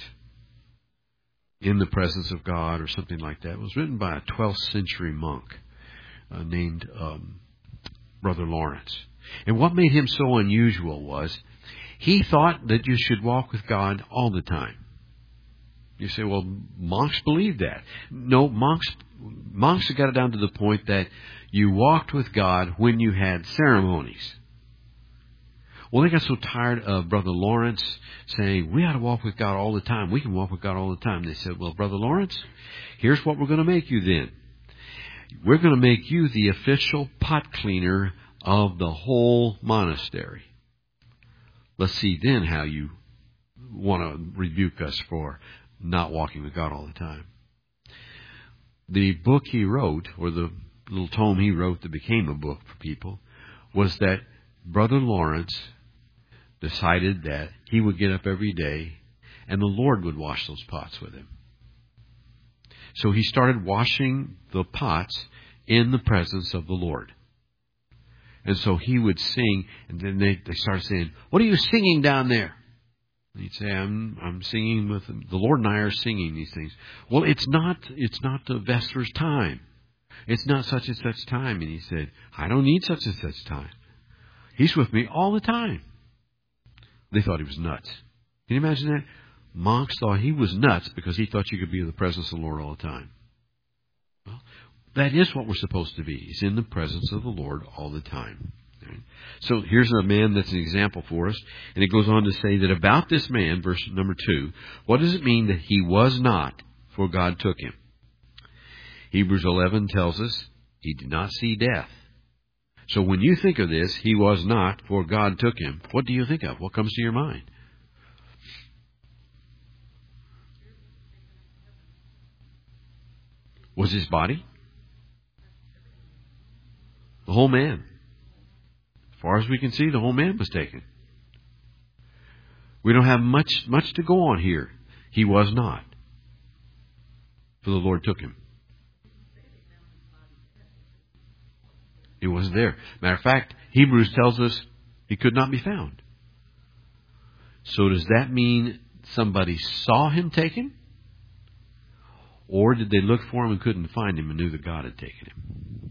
In the Presence of God or something like that. It was written by a 12th century monk named Brother Lawrence. And what made him so unusual was he thought that you should walk with God all the time. You say, well, monks believe that. No, monks have got it down to the point that you walked with God when you had ceremonies. Well, they got so tired of Brother Lawrence saying, we ought to walk with God all the time. We can walk with God all the time. They said, well, Brother Lawrence, here's what we're going to make you then. We're going to make you the official pot cleaner of the whole monastery. Let's see then how you want to rebuke us for not walking with God all the time. The book he wrote, or the little tome he wrote that became a book for people, was that Brother Lawrence decided that he would get up every day and the Lord would wash those pots with him. So he started washing the pots in the presence of the Lord. And so he would sing, and then they started saying, what are you singing down there? And he'd say, I'm singing with them. The Lord and I are singing these things. Well, it's not the Vespers time. It's not such and such time. And he said, I don't need such and such time. He's with me all the time. They thought he was nuts. Can you imagine that? Monks thought he was nuts because he thought you could be in the presence of the Lord all the time. Well, that is what we're supposed to be. He's in the presence of the Lord all the time. Right? So here's a man that's an example for us. And it goes on to say that about this man, verse number 2, what does it mean that he was not, for God took him? Hebrews 11 tells us he did not see death. So when you think of this, he was not, for God took him, what do you think of? What comes to your mind? Was his body? The whole man. As far as we can see, the whole man was taken. We don't have much to go on here. He was not, for the Lord took him. He wasn't there. Matter of fact, Hebrews tells us he could not be found. So does that mean somebody saw him taken? Or did they look for him and couldn't find him and knew that God had taken him?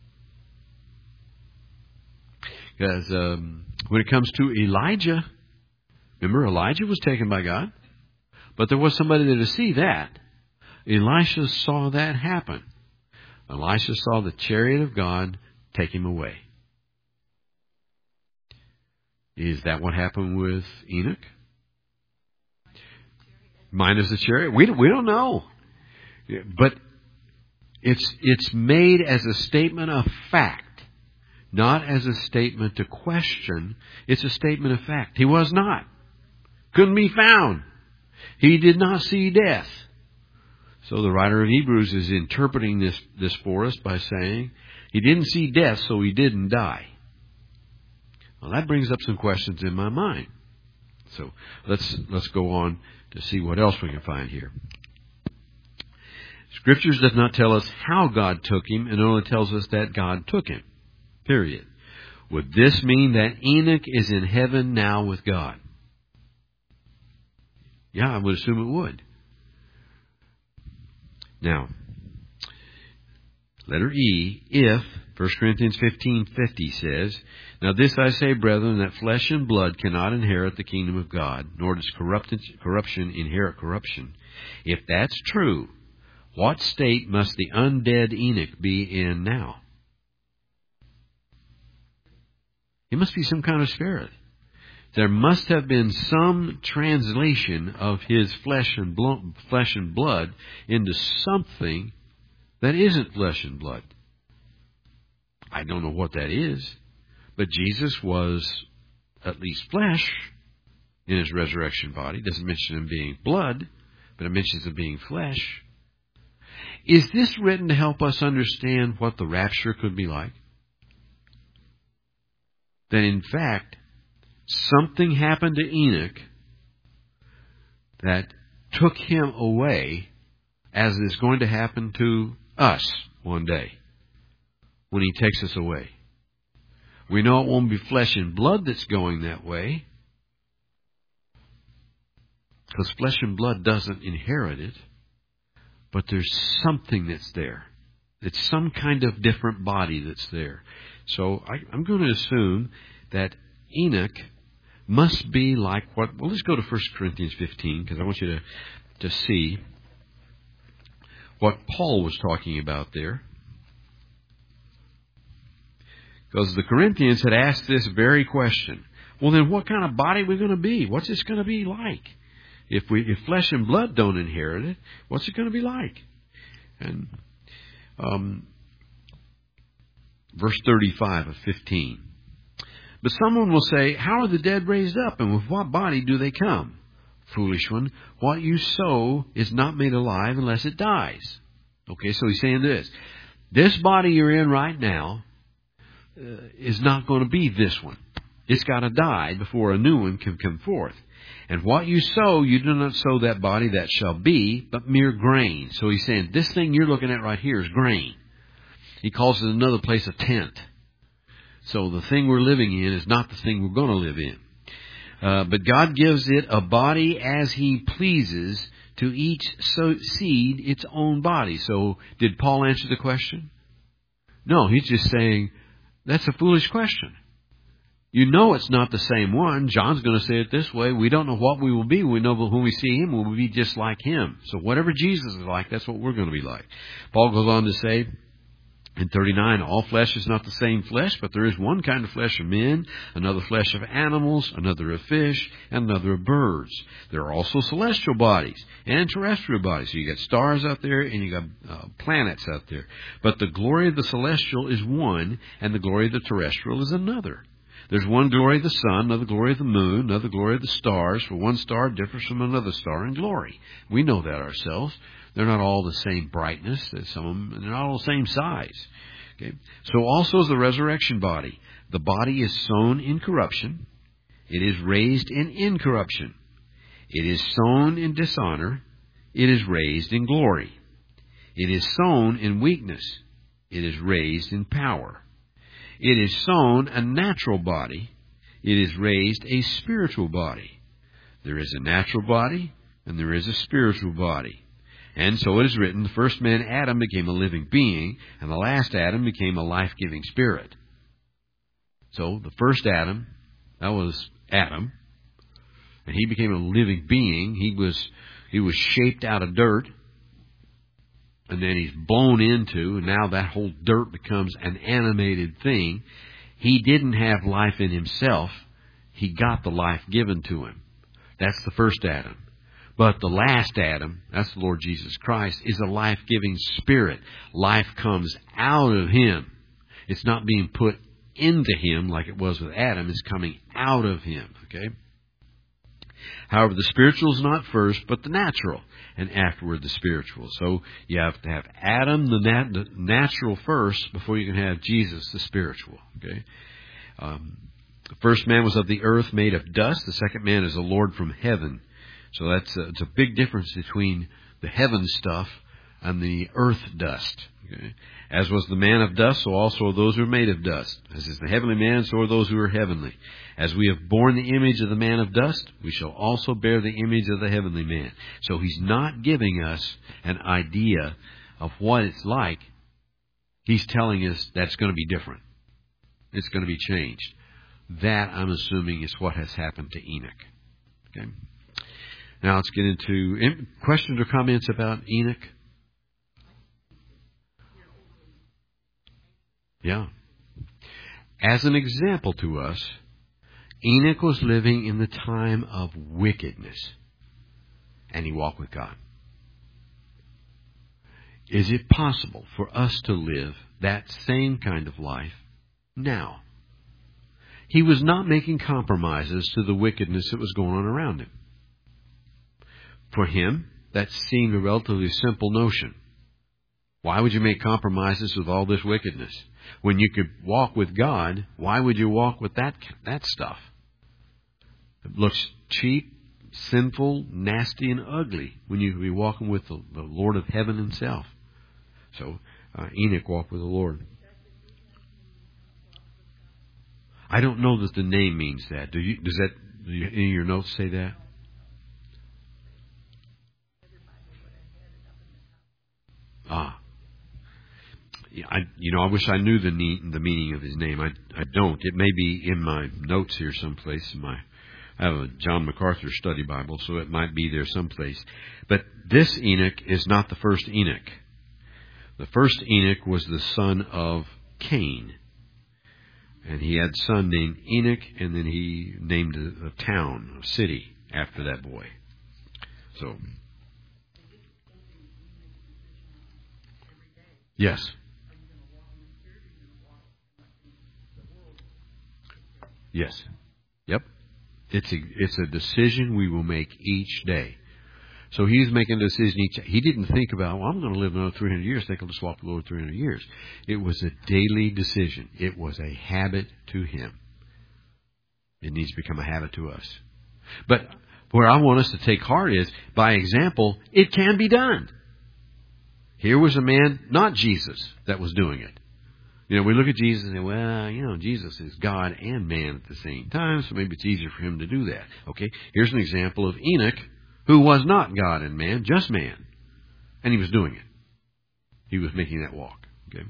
Because when it comes to Elijah, remember Elijah was taken by God? But there was somebody there to see that. Elisha saw that happen. Elisha saw the chariot of God take him away. Is that what happened with Enoch? Minus the chariot? We don't know. But it's made as a statement of fact, not as a statement to question. It's a statement of fact. He was not. Couldn't be found. He did not see death. So the writer of Hebrews is interpreting this for us by saying, he didn't see death, so he didn't die. Well, that brings up some questions in my mind. So let's go on to see what else we can find here. Scriptures does not tell us how God took him, and only tells us that God took him. Period. Would this mean that Enoch is in heaven now with God? Yeah, I would assume it would. Now, letter E, if 1 Corinthians 15:50 says, now this I say, brethren, that flesh and blood cannot inherit the kingdom of God, nor does corruption inherit corruption. If that's true, What state must the undead Enoch be in now? He must be some kind of spirit. There must have been some translation of his flesh and blood into something that isn't flesh and blood. I don't know what that is, but Jesus was at least flesh in his resurrection body. It doesn't mention him being blood, but it mentions him being flesh. Is this written to help us understand what the rapture could be like? That in fact, something happened to Enoch that took him away, as is going to happen to us one day when he takes us away. We know it won't be flesh and blood that's going that way, because flesh and blood doesn't inherit it, but there's something that's there. It's some kind of different body that's there. So I'm going to assume that Enoch must be like what... Well, let's go to 1 Corinthians 15, because I want you to see what Paul was talking about there. Because the Corinthians had asked this very question. Well, then what kind of body are we going to be? What's this going to be like? If flesh and blood don't inherit it, what's it going to be like? And verse 35 of 15. But someone will say, how are the dead raised up, and with what body do they come? Foolish one, what you sow is not made alive unless it dies. Okay, so he's saying this. This body you're in right now is not going to be this one. It's got to die before a new one can come forth. And what you sow, you do not sow that body that shall be, but mere grain. So he's saying, this thing you're looking at right here is grain. He calls it another place a tent. So the thing we're living in is not the thing we're going to live in. But God gives it a body as He pleases, to each seed its own body. So did Paul answer the question? No, he's just saying, that's a foolish question. You know it's not the same one. John's going to say it this way. We don't know what we will be. We know when we see Him, we'll be just like Him. So whatever Jesus is like, that's what we're going to be like. Paul goes on to say, in 39, all flesh is not the same flesh, but there is one kind of flesh of men, another flesh of animals, another of fish, and another of birds. There are also celestial bodies and terrestrial bodies. So you got stars out there and you got planets out there. But the glory of the celestial is one, and the glory of the terrestrial is another. There's one glory of the sun, another glory of the moon, another glory of the stars. For one star differs from another star in glory. We know that ourselves. They're not all the same brightness. Some of them, they're not all the same size. Okay. So also is the resurrection body. The body is sown in corruption. It is raised in incorruption. It is sown in dishonor. It is raised in glory. It is sown in weakness. It is raised in power. It is sown a natural body. It is raised a spiritual body. There is a natural body and there is a spiritual body. And so it is written, the first man, Adam, became a living being, and the last Adam became a life-giving spirit. So the first Adam, that was Adam, and he became a living being. He was shaped out of dirt, and then he's blown into, and now that whole dirt becomes an animated thing. He didn't have life in himself. He got the life given to him. That's the first Adam. But the last Adam, that's the Lord Jesus Christ, is a life-giving spirit. Life comes out of Him. It's not being put into Him like it was with Adam. It's coming out of Him. Okay. However, the spiritual is not first, but the natural, and afterward the spiritual. So you have to have Adam, the natural, first before you can have Jesus, the spiritual. Okay. The first man was of the earth, made of dust. The second man is the Lord from heaven. So it's a big difference between the heaven stuff and the earth dust. Okay? As was the man of dust, so also are those who are made of dust. As is the heavenly man, so are those who are heavenly. As we have borne the image of the man of dust, we shall also bear the image of the heavenly man. So He's not giving us an idea of what it's like. He's telling us that it's going to be different. It's going to be changed. That, I'm assuming, is what has happened to Enoch. Okay. Now let's get into questions or comments about Enoch. Yeah. As an example to us, Enoch was living in the time of wickedness, and he walked with God. Is it possible for us to live that same kind of life now? He was not making compromises to the wickedness that was going on around him. For him, that seemed a relatively simple notion. Why would you make compromises with all this wickedness? When you could walk with God, why would you walk with that stuff? It looks cheap, sinful, nasty, and ugly when you could be walking with the Lord of heaven himself. So Enoch walked with the Lord. I don't know that the name means that. Does any of your notes say that? Yeah, I wish I knew the meaning of his name. I don't. It may be in my notes here someplace. I have a John MacArthur study Bible, so it might be there someplace. But this Enoch is not the first Enoch. The first Enoch was the son of Cain. And he had a son named Enoch, and then he named a town, a city, after that boy. So, yes. Yes. Yep. It's a decision we will make each day. So he's making a decision each day. He didn't think about, well, I'm going to live another 300 years. I think I'll just walk the Lord 300 years. It was a daily decision. It was a habit to him. It needs to become a habit to us. But where I want us to take heart is, by example, it can be done. Here was a man, not Jesus, that was doing it. We look at Jesus and say, well, Jesus is God and man at the same time, so maybe it's easier for him to do that. Okay, here's an example of Enoch, who was not God and man, just man. And he was doing it. He was making that walk. Okay.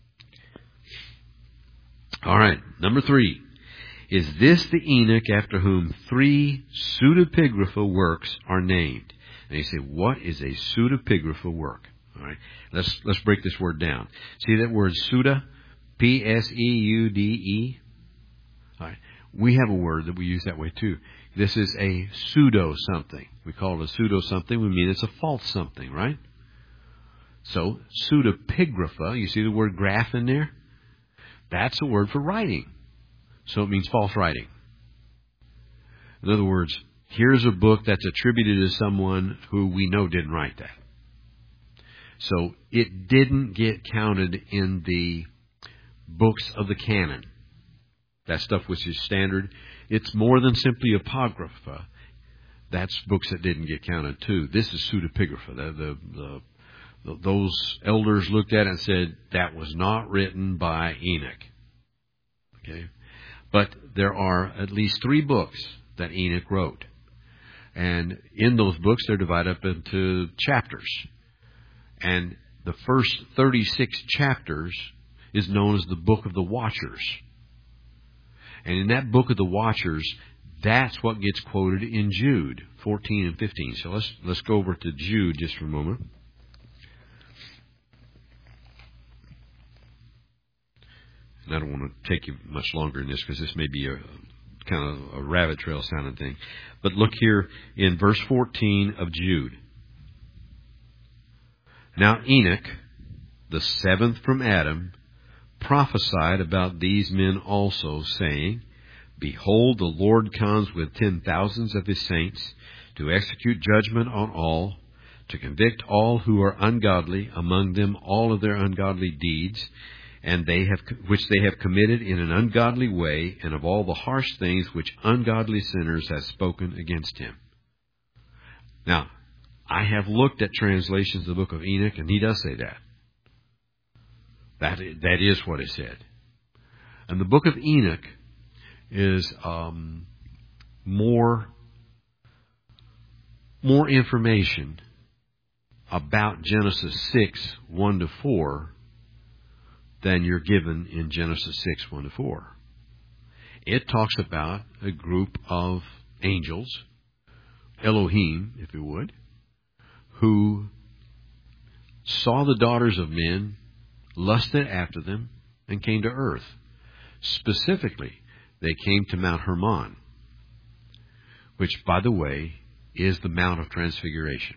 All right, number 3. Is this the Enoch after whom 3 pseudepigrapha works are named? And you say, what is a pseudepigrapha work? All right, let's break this word down. See that word pseudo? P-S-E-U-D-E. All right. We have a word that we use that way too. This is a pseudo something. We call it a pseudo something. We mean it's a false something, right? So, pseudepigrapha, you see the word graph in there? That's a word for writing. So it means false writing. In other words, here's a book that's attributed to someone who we know didn't write that. So it didn't get counted in the books of the canon. That stuff which is standard. It's more than simply apocrypha. That's books that didn't get counted too. This is pseudepigrapha. Those elders looked at it and said, that was not written by Enoch. Okay? But there are at least 3 books that Enoch wrote. And in those books, they're divided up into chapters. And the first 36 chapters is known as the Book of the Watchers. And in that Book of the Watchers, that's what gets quoted in Jude 14 and 15. So let's go over to Jude just for a moment. And I don't want to take you much longer in this because this may be a kind of a rabbit trail sounding thing. But look here in verse 14 of Jude. Now Enoch, the 7th from Adam, prophesied about these men also, saying, Behold, the Lord comes with 10,000s of his saints to execute judgment on all, to convict all who are ungodly, among them all of their ungodly deeds, and which they have committed in an ungodly way, and of all the harsh things which ungodly sinners have spoken against him. Now, I have looked at translations of the book of Enoch, and he does say that. That is what it said. And the book of Enoch is more information about Genesis 6, 1 to 4 than you're given in Genesis 6, 1 to 4. It talks about a group of angels, Elohim, if you would, who saw the daughters of men, lusted after them, and came to earth. Specifically, they came to Mount Hermon, which, by the way, is the Mount of Transfiguration.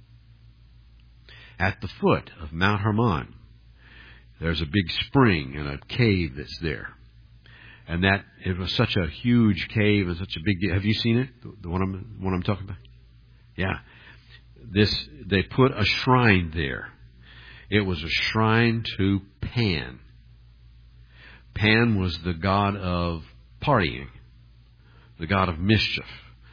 At the foot of Mount Hermon, there's a big spring and a cave that's there. And that, it was such a huge cave and such a big deal. Have you seen it? The one I'm talking about? Yeah. They put a shrine there. It was a shrine to Pan. Pan was the god of partying, the god of mischief.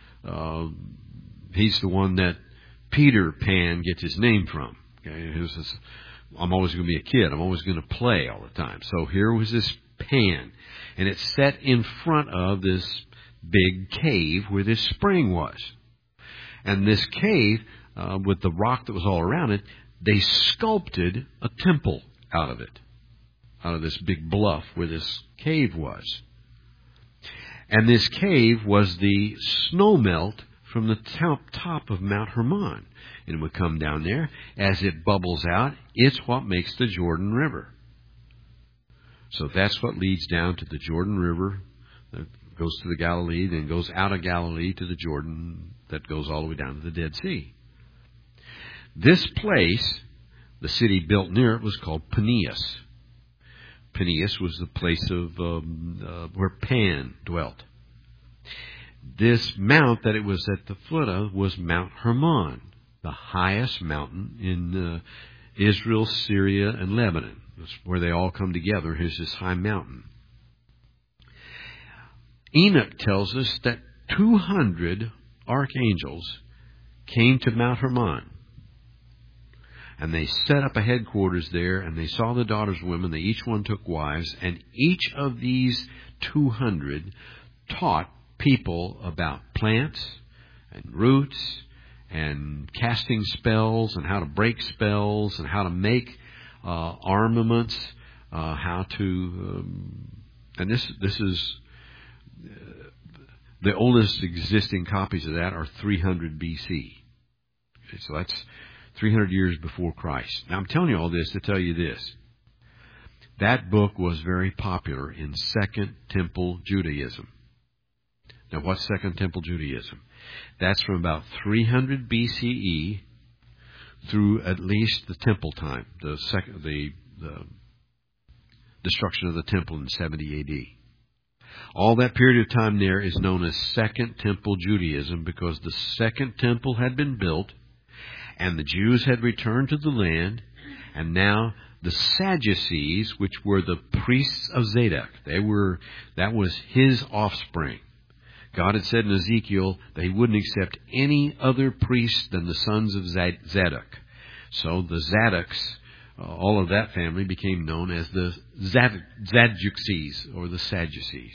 He's the one that Peter Pan gets his name from. Okay? He says, I'm always going to be a kid. I'm always going to play all the time. So here was this Pan, and it's set in front of this big cave where this spring was. And this cave, with the rock that was all around it, they sculpted a temple out of it, out of this big bluff where this cave was. And this cave was the snow melt from the top of Mount Hermon. And it would come down there. As it bubbles out, it's what makes the Jordan River. So that's what leads down to the Jordan River, that goes to the Galilee, then goes out of Galilee to the Jordan, that goes all the way down to the Dead Sea. This place, the city built near it, was called Peneus. Peneus was the place of where Pan dwelt. This mount that it was at the foot of was Mount Hermon, the highest mountain in Israel, Syria, and Lebanon. That's where they all come together. Here's this high mountain. Enoch tells us that 200 archangels came to Mount Hermon. And they set up a headquarters there, and they saw the daughters of women. They each one took wives, and each of these 200 taught people about plants and roots and casting spells and how to break spells and how to make armaments, how to... and this is... the oldest existing copies of that are 300 BC. Okay, so that's 300 years before Christ. Now, I'm telling you all this to tell you this. That book was very popular in Second Temple Judaism. Now, what's Second Temple Judaism? That's from about 300 BCE through at least the temple time, the destruction of the temple in 70 AD. All that period of time there is known as Second Temple Judaism because the Second Temple had been built and the Jews had returned to the land, and now the Sadducees, which were the priests of Zadok, that was his offspring. God had said in Ezekiel that he wouldn't accept any other priest than the sons of Zadok. So the Zadoks, all of that family, became known as the Sadducees or the Sadducees.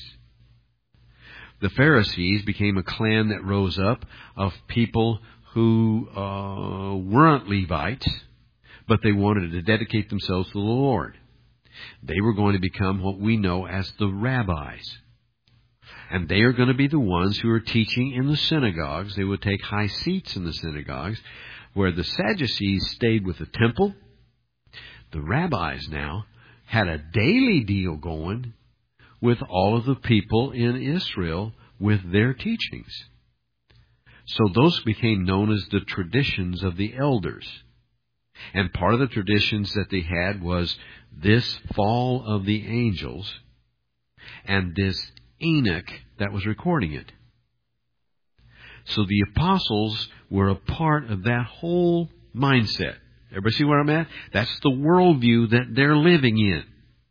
The Pharisees became a clan that rose up of people who weren't Levites, but they wanted to dedicate themselves to the Lord. They were going to become what we know as the rabbis. And they are going to be the ones who are teaching in the synagogues. They would take high seats in the synagogues, where the Sadducees stayed with the temple. The rabbis now had a daily deal going with all of the people in Israel with their teachings. So those became known as the traditions of the elders. And part of the traditions that they had was this fall of the angels and this Enoch that was recording it. So the apostles were a part of that whole mindset. Everybody see where I'm at? That's the worldview that they're living in.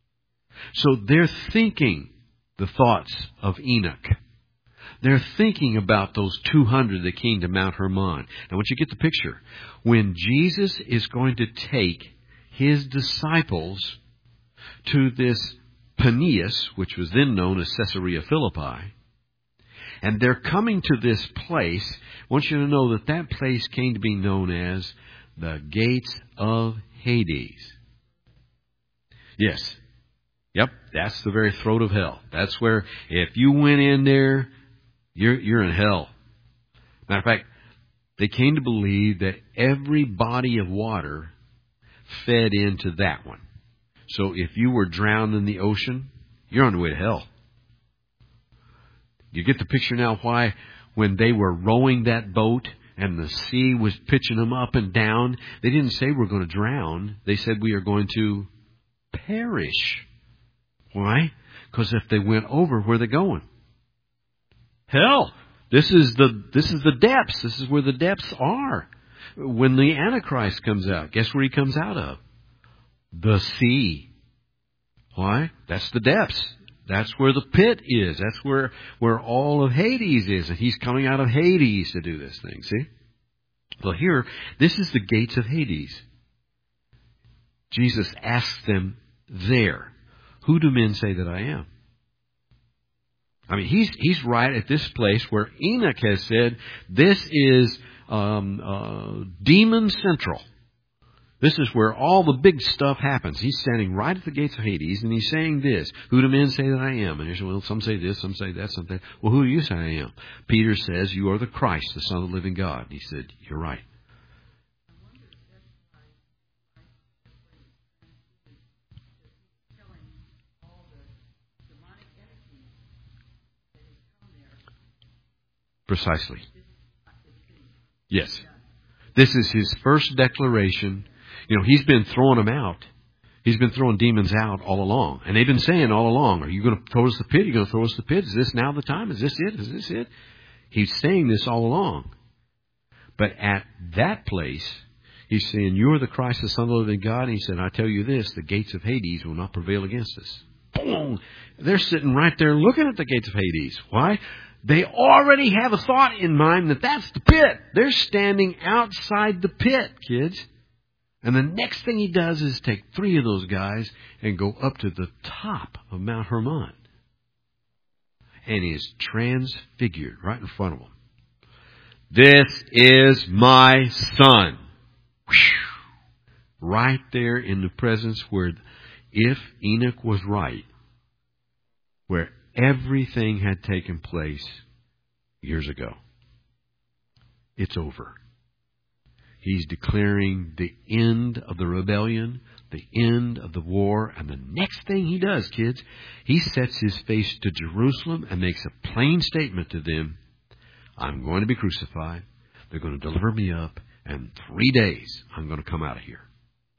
So they're thinking the thoughts of Enoch. They're thinking about those 200 that came to Mount Hermon. Now, once you get the picture, when Jesus is going to take his disciples to this Peneus, which was then known as Caesarea Philippi, and they're coming to this place, I want you to know that that place came to be known as the Gates of Hades. Yes. Yep, that's the very throat of hell. That's where, if you went in there, you're in hell. Matter of fact, they came to believe that every body of water fed into that one. So if you were drowned in the ocean, you're on the way to hell. You get the picture now why when they were rowing that boat and the sea was pitching them up and down, they didn't say we're going to drown. They said we are going to perish. Why? Because if they went over, where are they going? Hell. This is the depths. This is where the depths are. When the Antichrist comes out, guess where he comes out of? The sea. Why? That's the depths. That's where the pit is. That's where all of Hades is. And he's coming out of Hades to do this thing. See? Well, here, this is the gates of Hades. Jesus asks them there, who do men say that I am? I mean, he's right at this place where Enoch has said, this is demon central. This is where all the big stuff happens. He's standing right at the gates of Hades, and he's saying this. Who do men say that I am? And he said, well, some say this, some say that, some say... Well, who do you say I am? Peter says, you are the Christ, the Son of the living God. He said, you're right. Precisely. Yes. This is his first declaration. You know, he's been throwing them out. He's been throwing demons out all along. And they've been saying all along, are you going to throw us the pit? Are you going to throw us the pit? Is this now the time? Is this it? Is this it? He's saying this all along. But at that place, he's saying, you are the Christ, the Son of the living God. And he said, I tell you this, the gates of Hades will not prevail against us. Boom! They're sitting right there looking at the gates of Hades. Why? They already have a thought in mind that that's the pit. They're standing outside the pit, kids. And the next thing he does is take 3 of those guys and go up to the top of Mount Hermon. And he is transfigured right in front of them. This is my son. Right there in the presence where, if Enoch was right, where everything had taken place years ago. It's over. He's declaring the end of the rebellion, the end of the war, and the next thing he does, kids, he sets his face to Jerusalem and makes a plain statement to them, I'm going to be crucified, they're going to deliver me up, and 3 days I'm going to come out of here.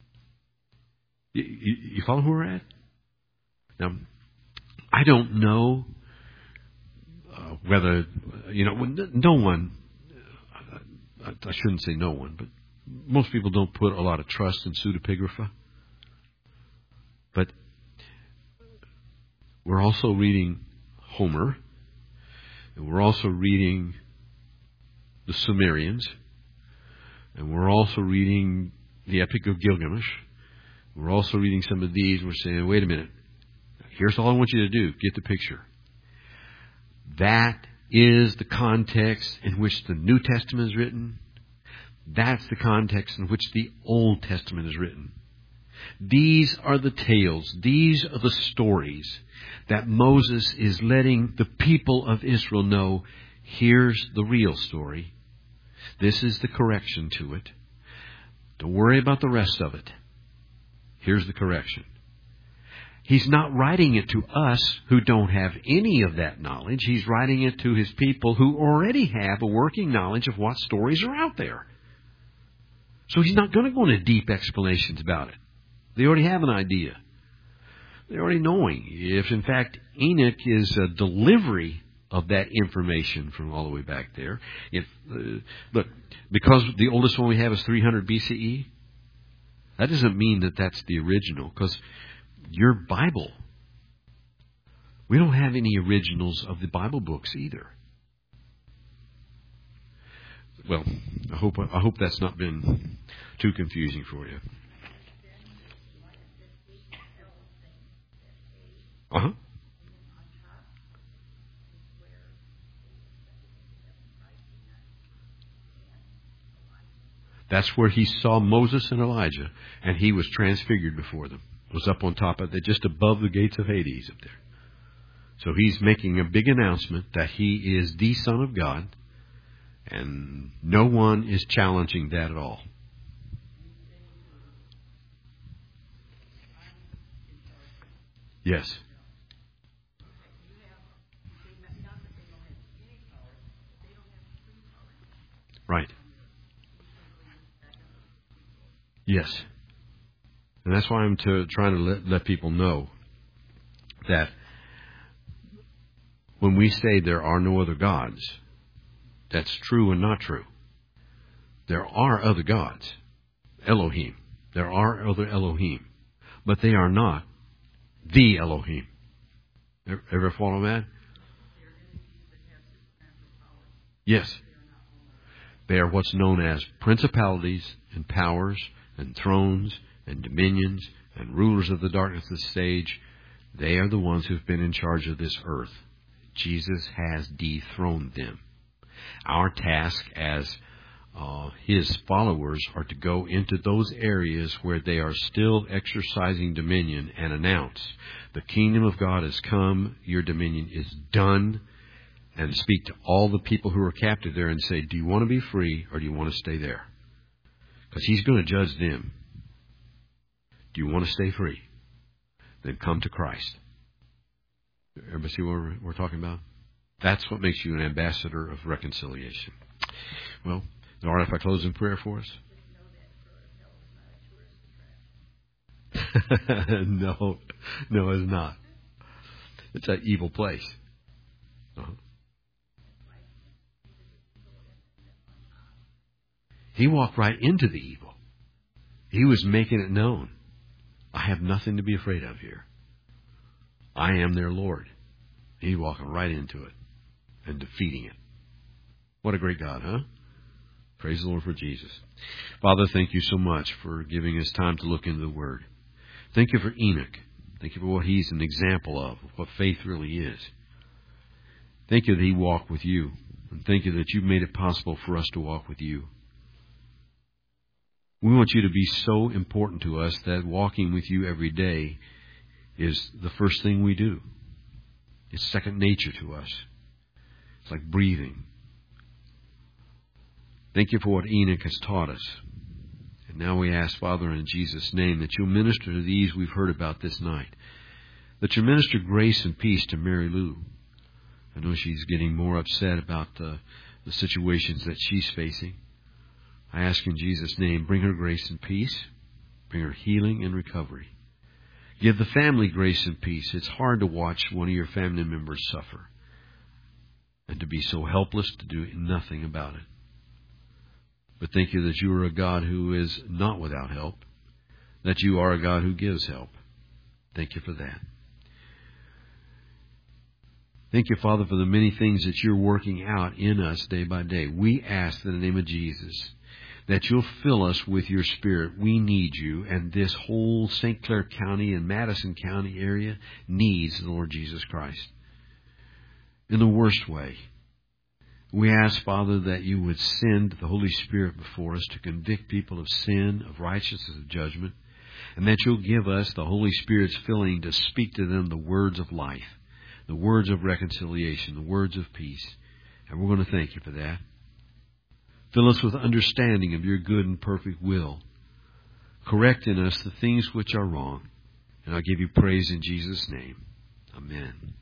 You follow who we're at? Now, I don't know whether, no one, I shouldn't say no one, but most people don't put a lot of trust in pseudepigrapha. But we're also reading Homer, and we're also reading the Sumerians, and we're also reading the Epic of Gilgamesh. We're also reading some of these, and we're saying, wait a minute, here's all I want you to do. Get the picture. That is the context in which the New Testament is written. That's the context in which the Old Testament is written. These are the tales. These are the stories that Moses is letting the people of Israel know. Here's the real story. This is the correction to it. Don't worry about the rest of it. Here's the correction. He's not writing it to us who don't have any of that knowledge. He's writing it to his people who already have a working knowledge of what stories are out there. So he's not going to go into deep explanations about it. They already have an idea. They're already knowing. If, in fact, Enoch is a delivery of that information from all the way back there. Look, because the oldest one we have is 300 BCE, that doesn't mean that that's the original, because your Bible, we don't have any originals of the Bible books either. Well, I hope that's not been too confusing for you. Uh-huh. That's where he saw Moses and Elijah, and he was transfigured before them. Was up on top of it, just above the gates of Hades up there. So he's making a big announcement that he is the Son of God, and no one is challenging that at all. Yes. Right. Yes. And that's why I'm trying to let people know that when we say there are no other gods, that's true and not true. There are other gods. Elohim. There are other Elohim. But they are not the Elohim. Ever follow that? Yes. They are what's known as principalities and powers and thrones and dominions and rulers of the darkness of this age. They are the ones who've been in charge of this earth. Jesus has dethroned them. Our task as His followers are to go into those areas where they are still exercising dominion and announce, the kingdom of God has come, your dominion is done, and speak to all the people who are captive there and say, do you want to be free or do you want to stay there? Because He's going to judge them. Do you want to stay free? Then come to Christ. Everybody see what we're talking about? That's what makes you an ambassador of reconciliation. Well, Lord, if I close in prayer for us? No, it's not. It's an evil place. Uh-huh. He walked right into the evil. He was making it known. I have nothing to be afraid of here. I am their Lord. He's walking right into it and defeating it. What a great God, huh? Praise the Lord for Jesus. Father, thank you so much for giving us time to look into the Word. Thank you for Enoch. Thank you for what he's an example of what faith really is. Thank you that he walked with you. And thank you that you made it possible for us to walk with you. We want you to be so important to us that walking with you every day is the first thing we do. It's second nature to us. It's like breathing. Thank you for what Enoch has taught us. And now we ask, Father, in Jesus' name, that you'll minister to these we've heard about this night. That you'll minister grace and peace to Mary Lou. I know she's getting more upset about the situations that she's facing. I ask in Jesus' name, bring her grace and peace. Bring her healing and recovery. Give the family grace and peace. It's hard to watch one of your family members suffer and to be so helpless to do nothing about it. But thank you that you are a God who is not without help, that you are a God who gives help. Thank you for that. Thank you, Father, for the many things that you're working out in us day by day. We ask in the name of Jesus that you'll fill us with your Spirit. We need you, and this whole St. Clair County and Madison County area needs the Lord Jesus Christ in the worst way. We ask, Father, that you would send the Holy Spirit before us to convict people of sin, of righteousness, of judgment, and that you'll give us the Holy Spirit's filling to speak to them the words of life, the words of reconciliation, the words of peace. And we're going to thank you for that. Fill us with understanding of your good and perfect will. Correct in us the things which are wrong. And I'll give you praise in Jesus' name. Amen.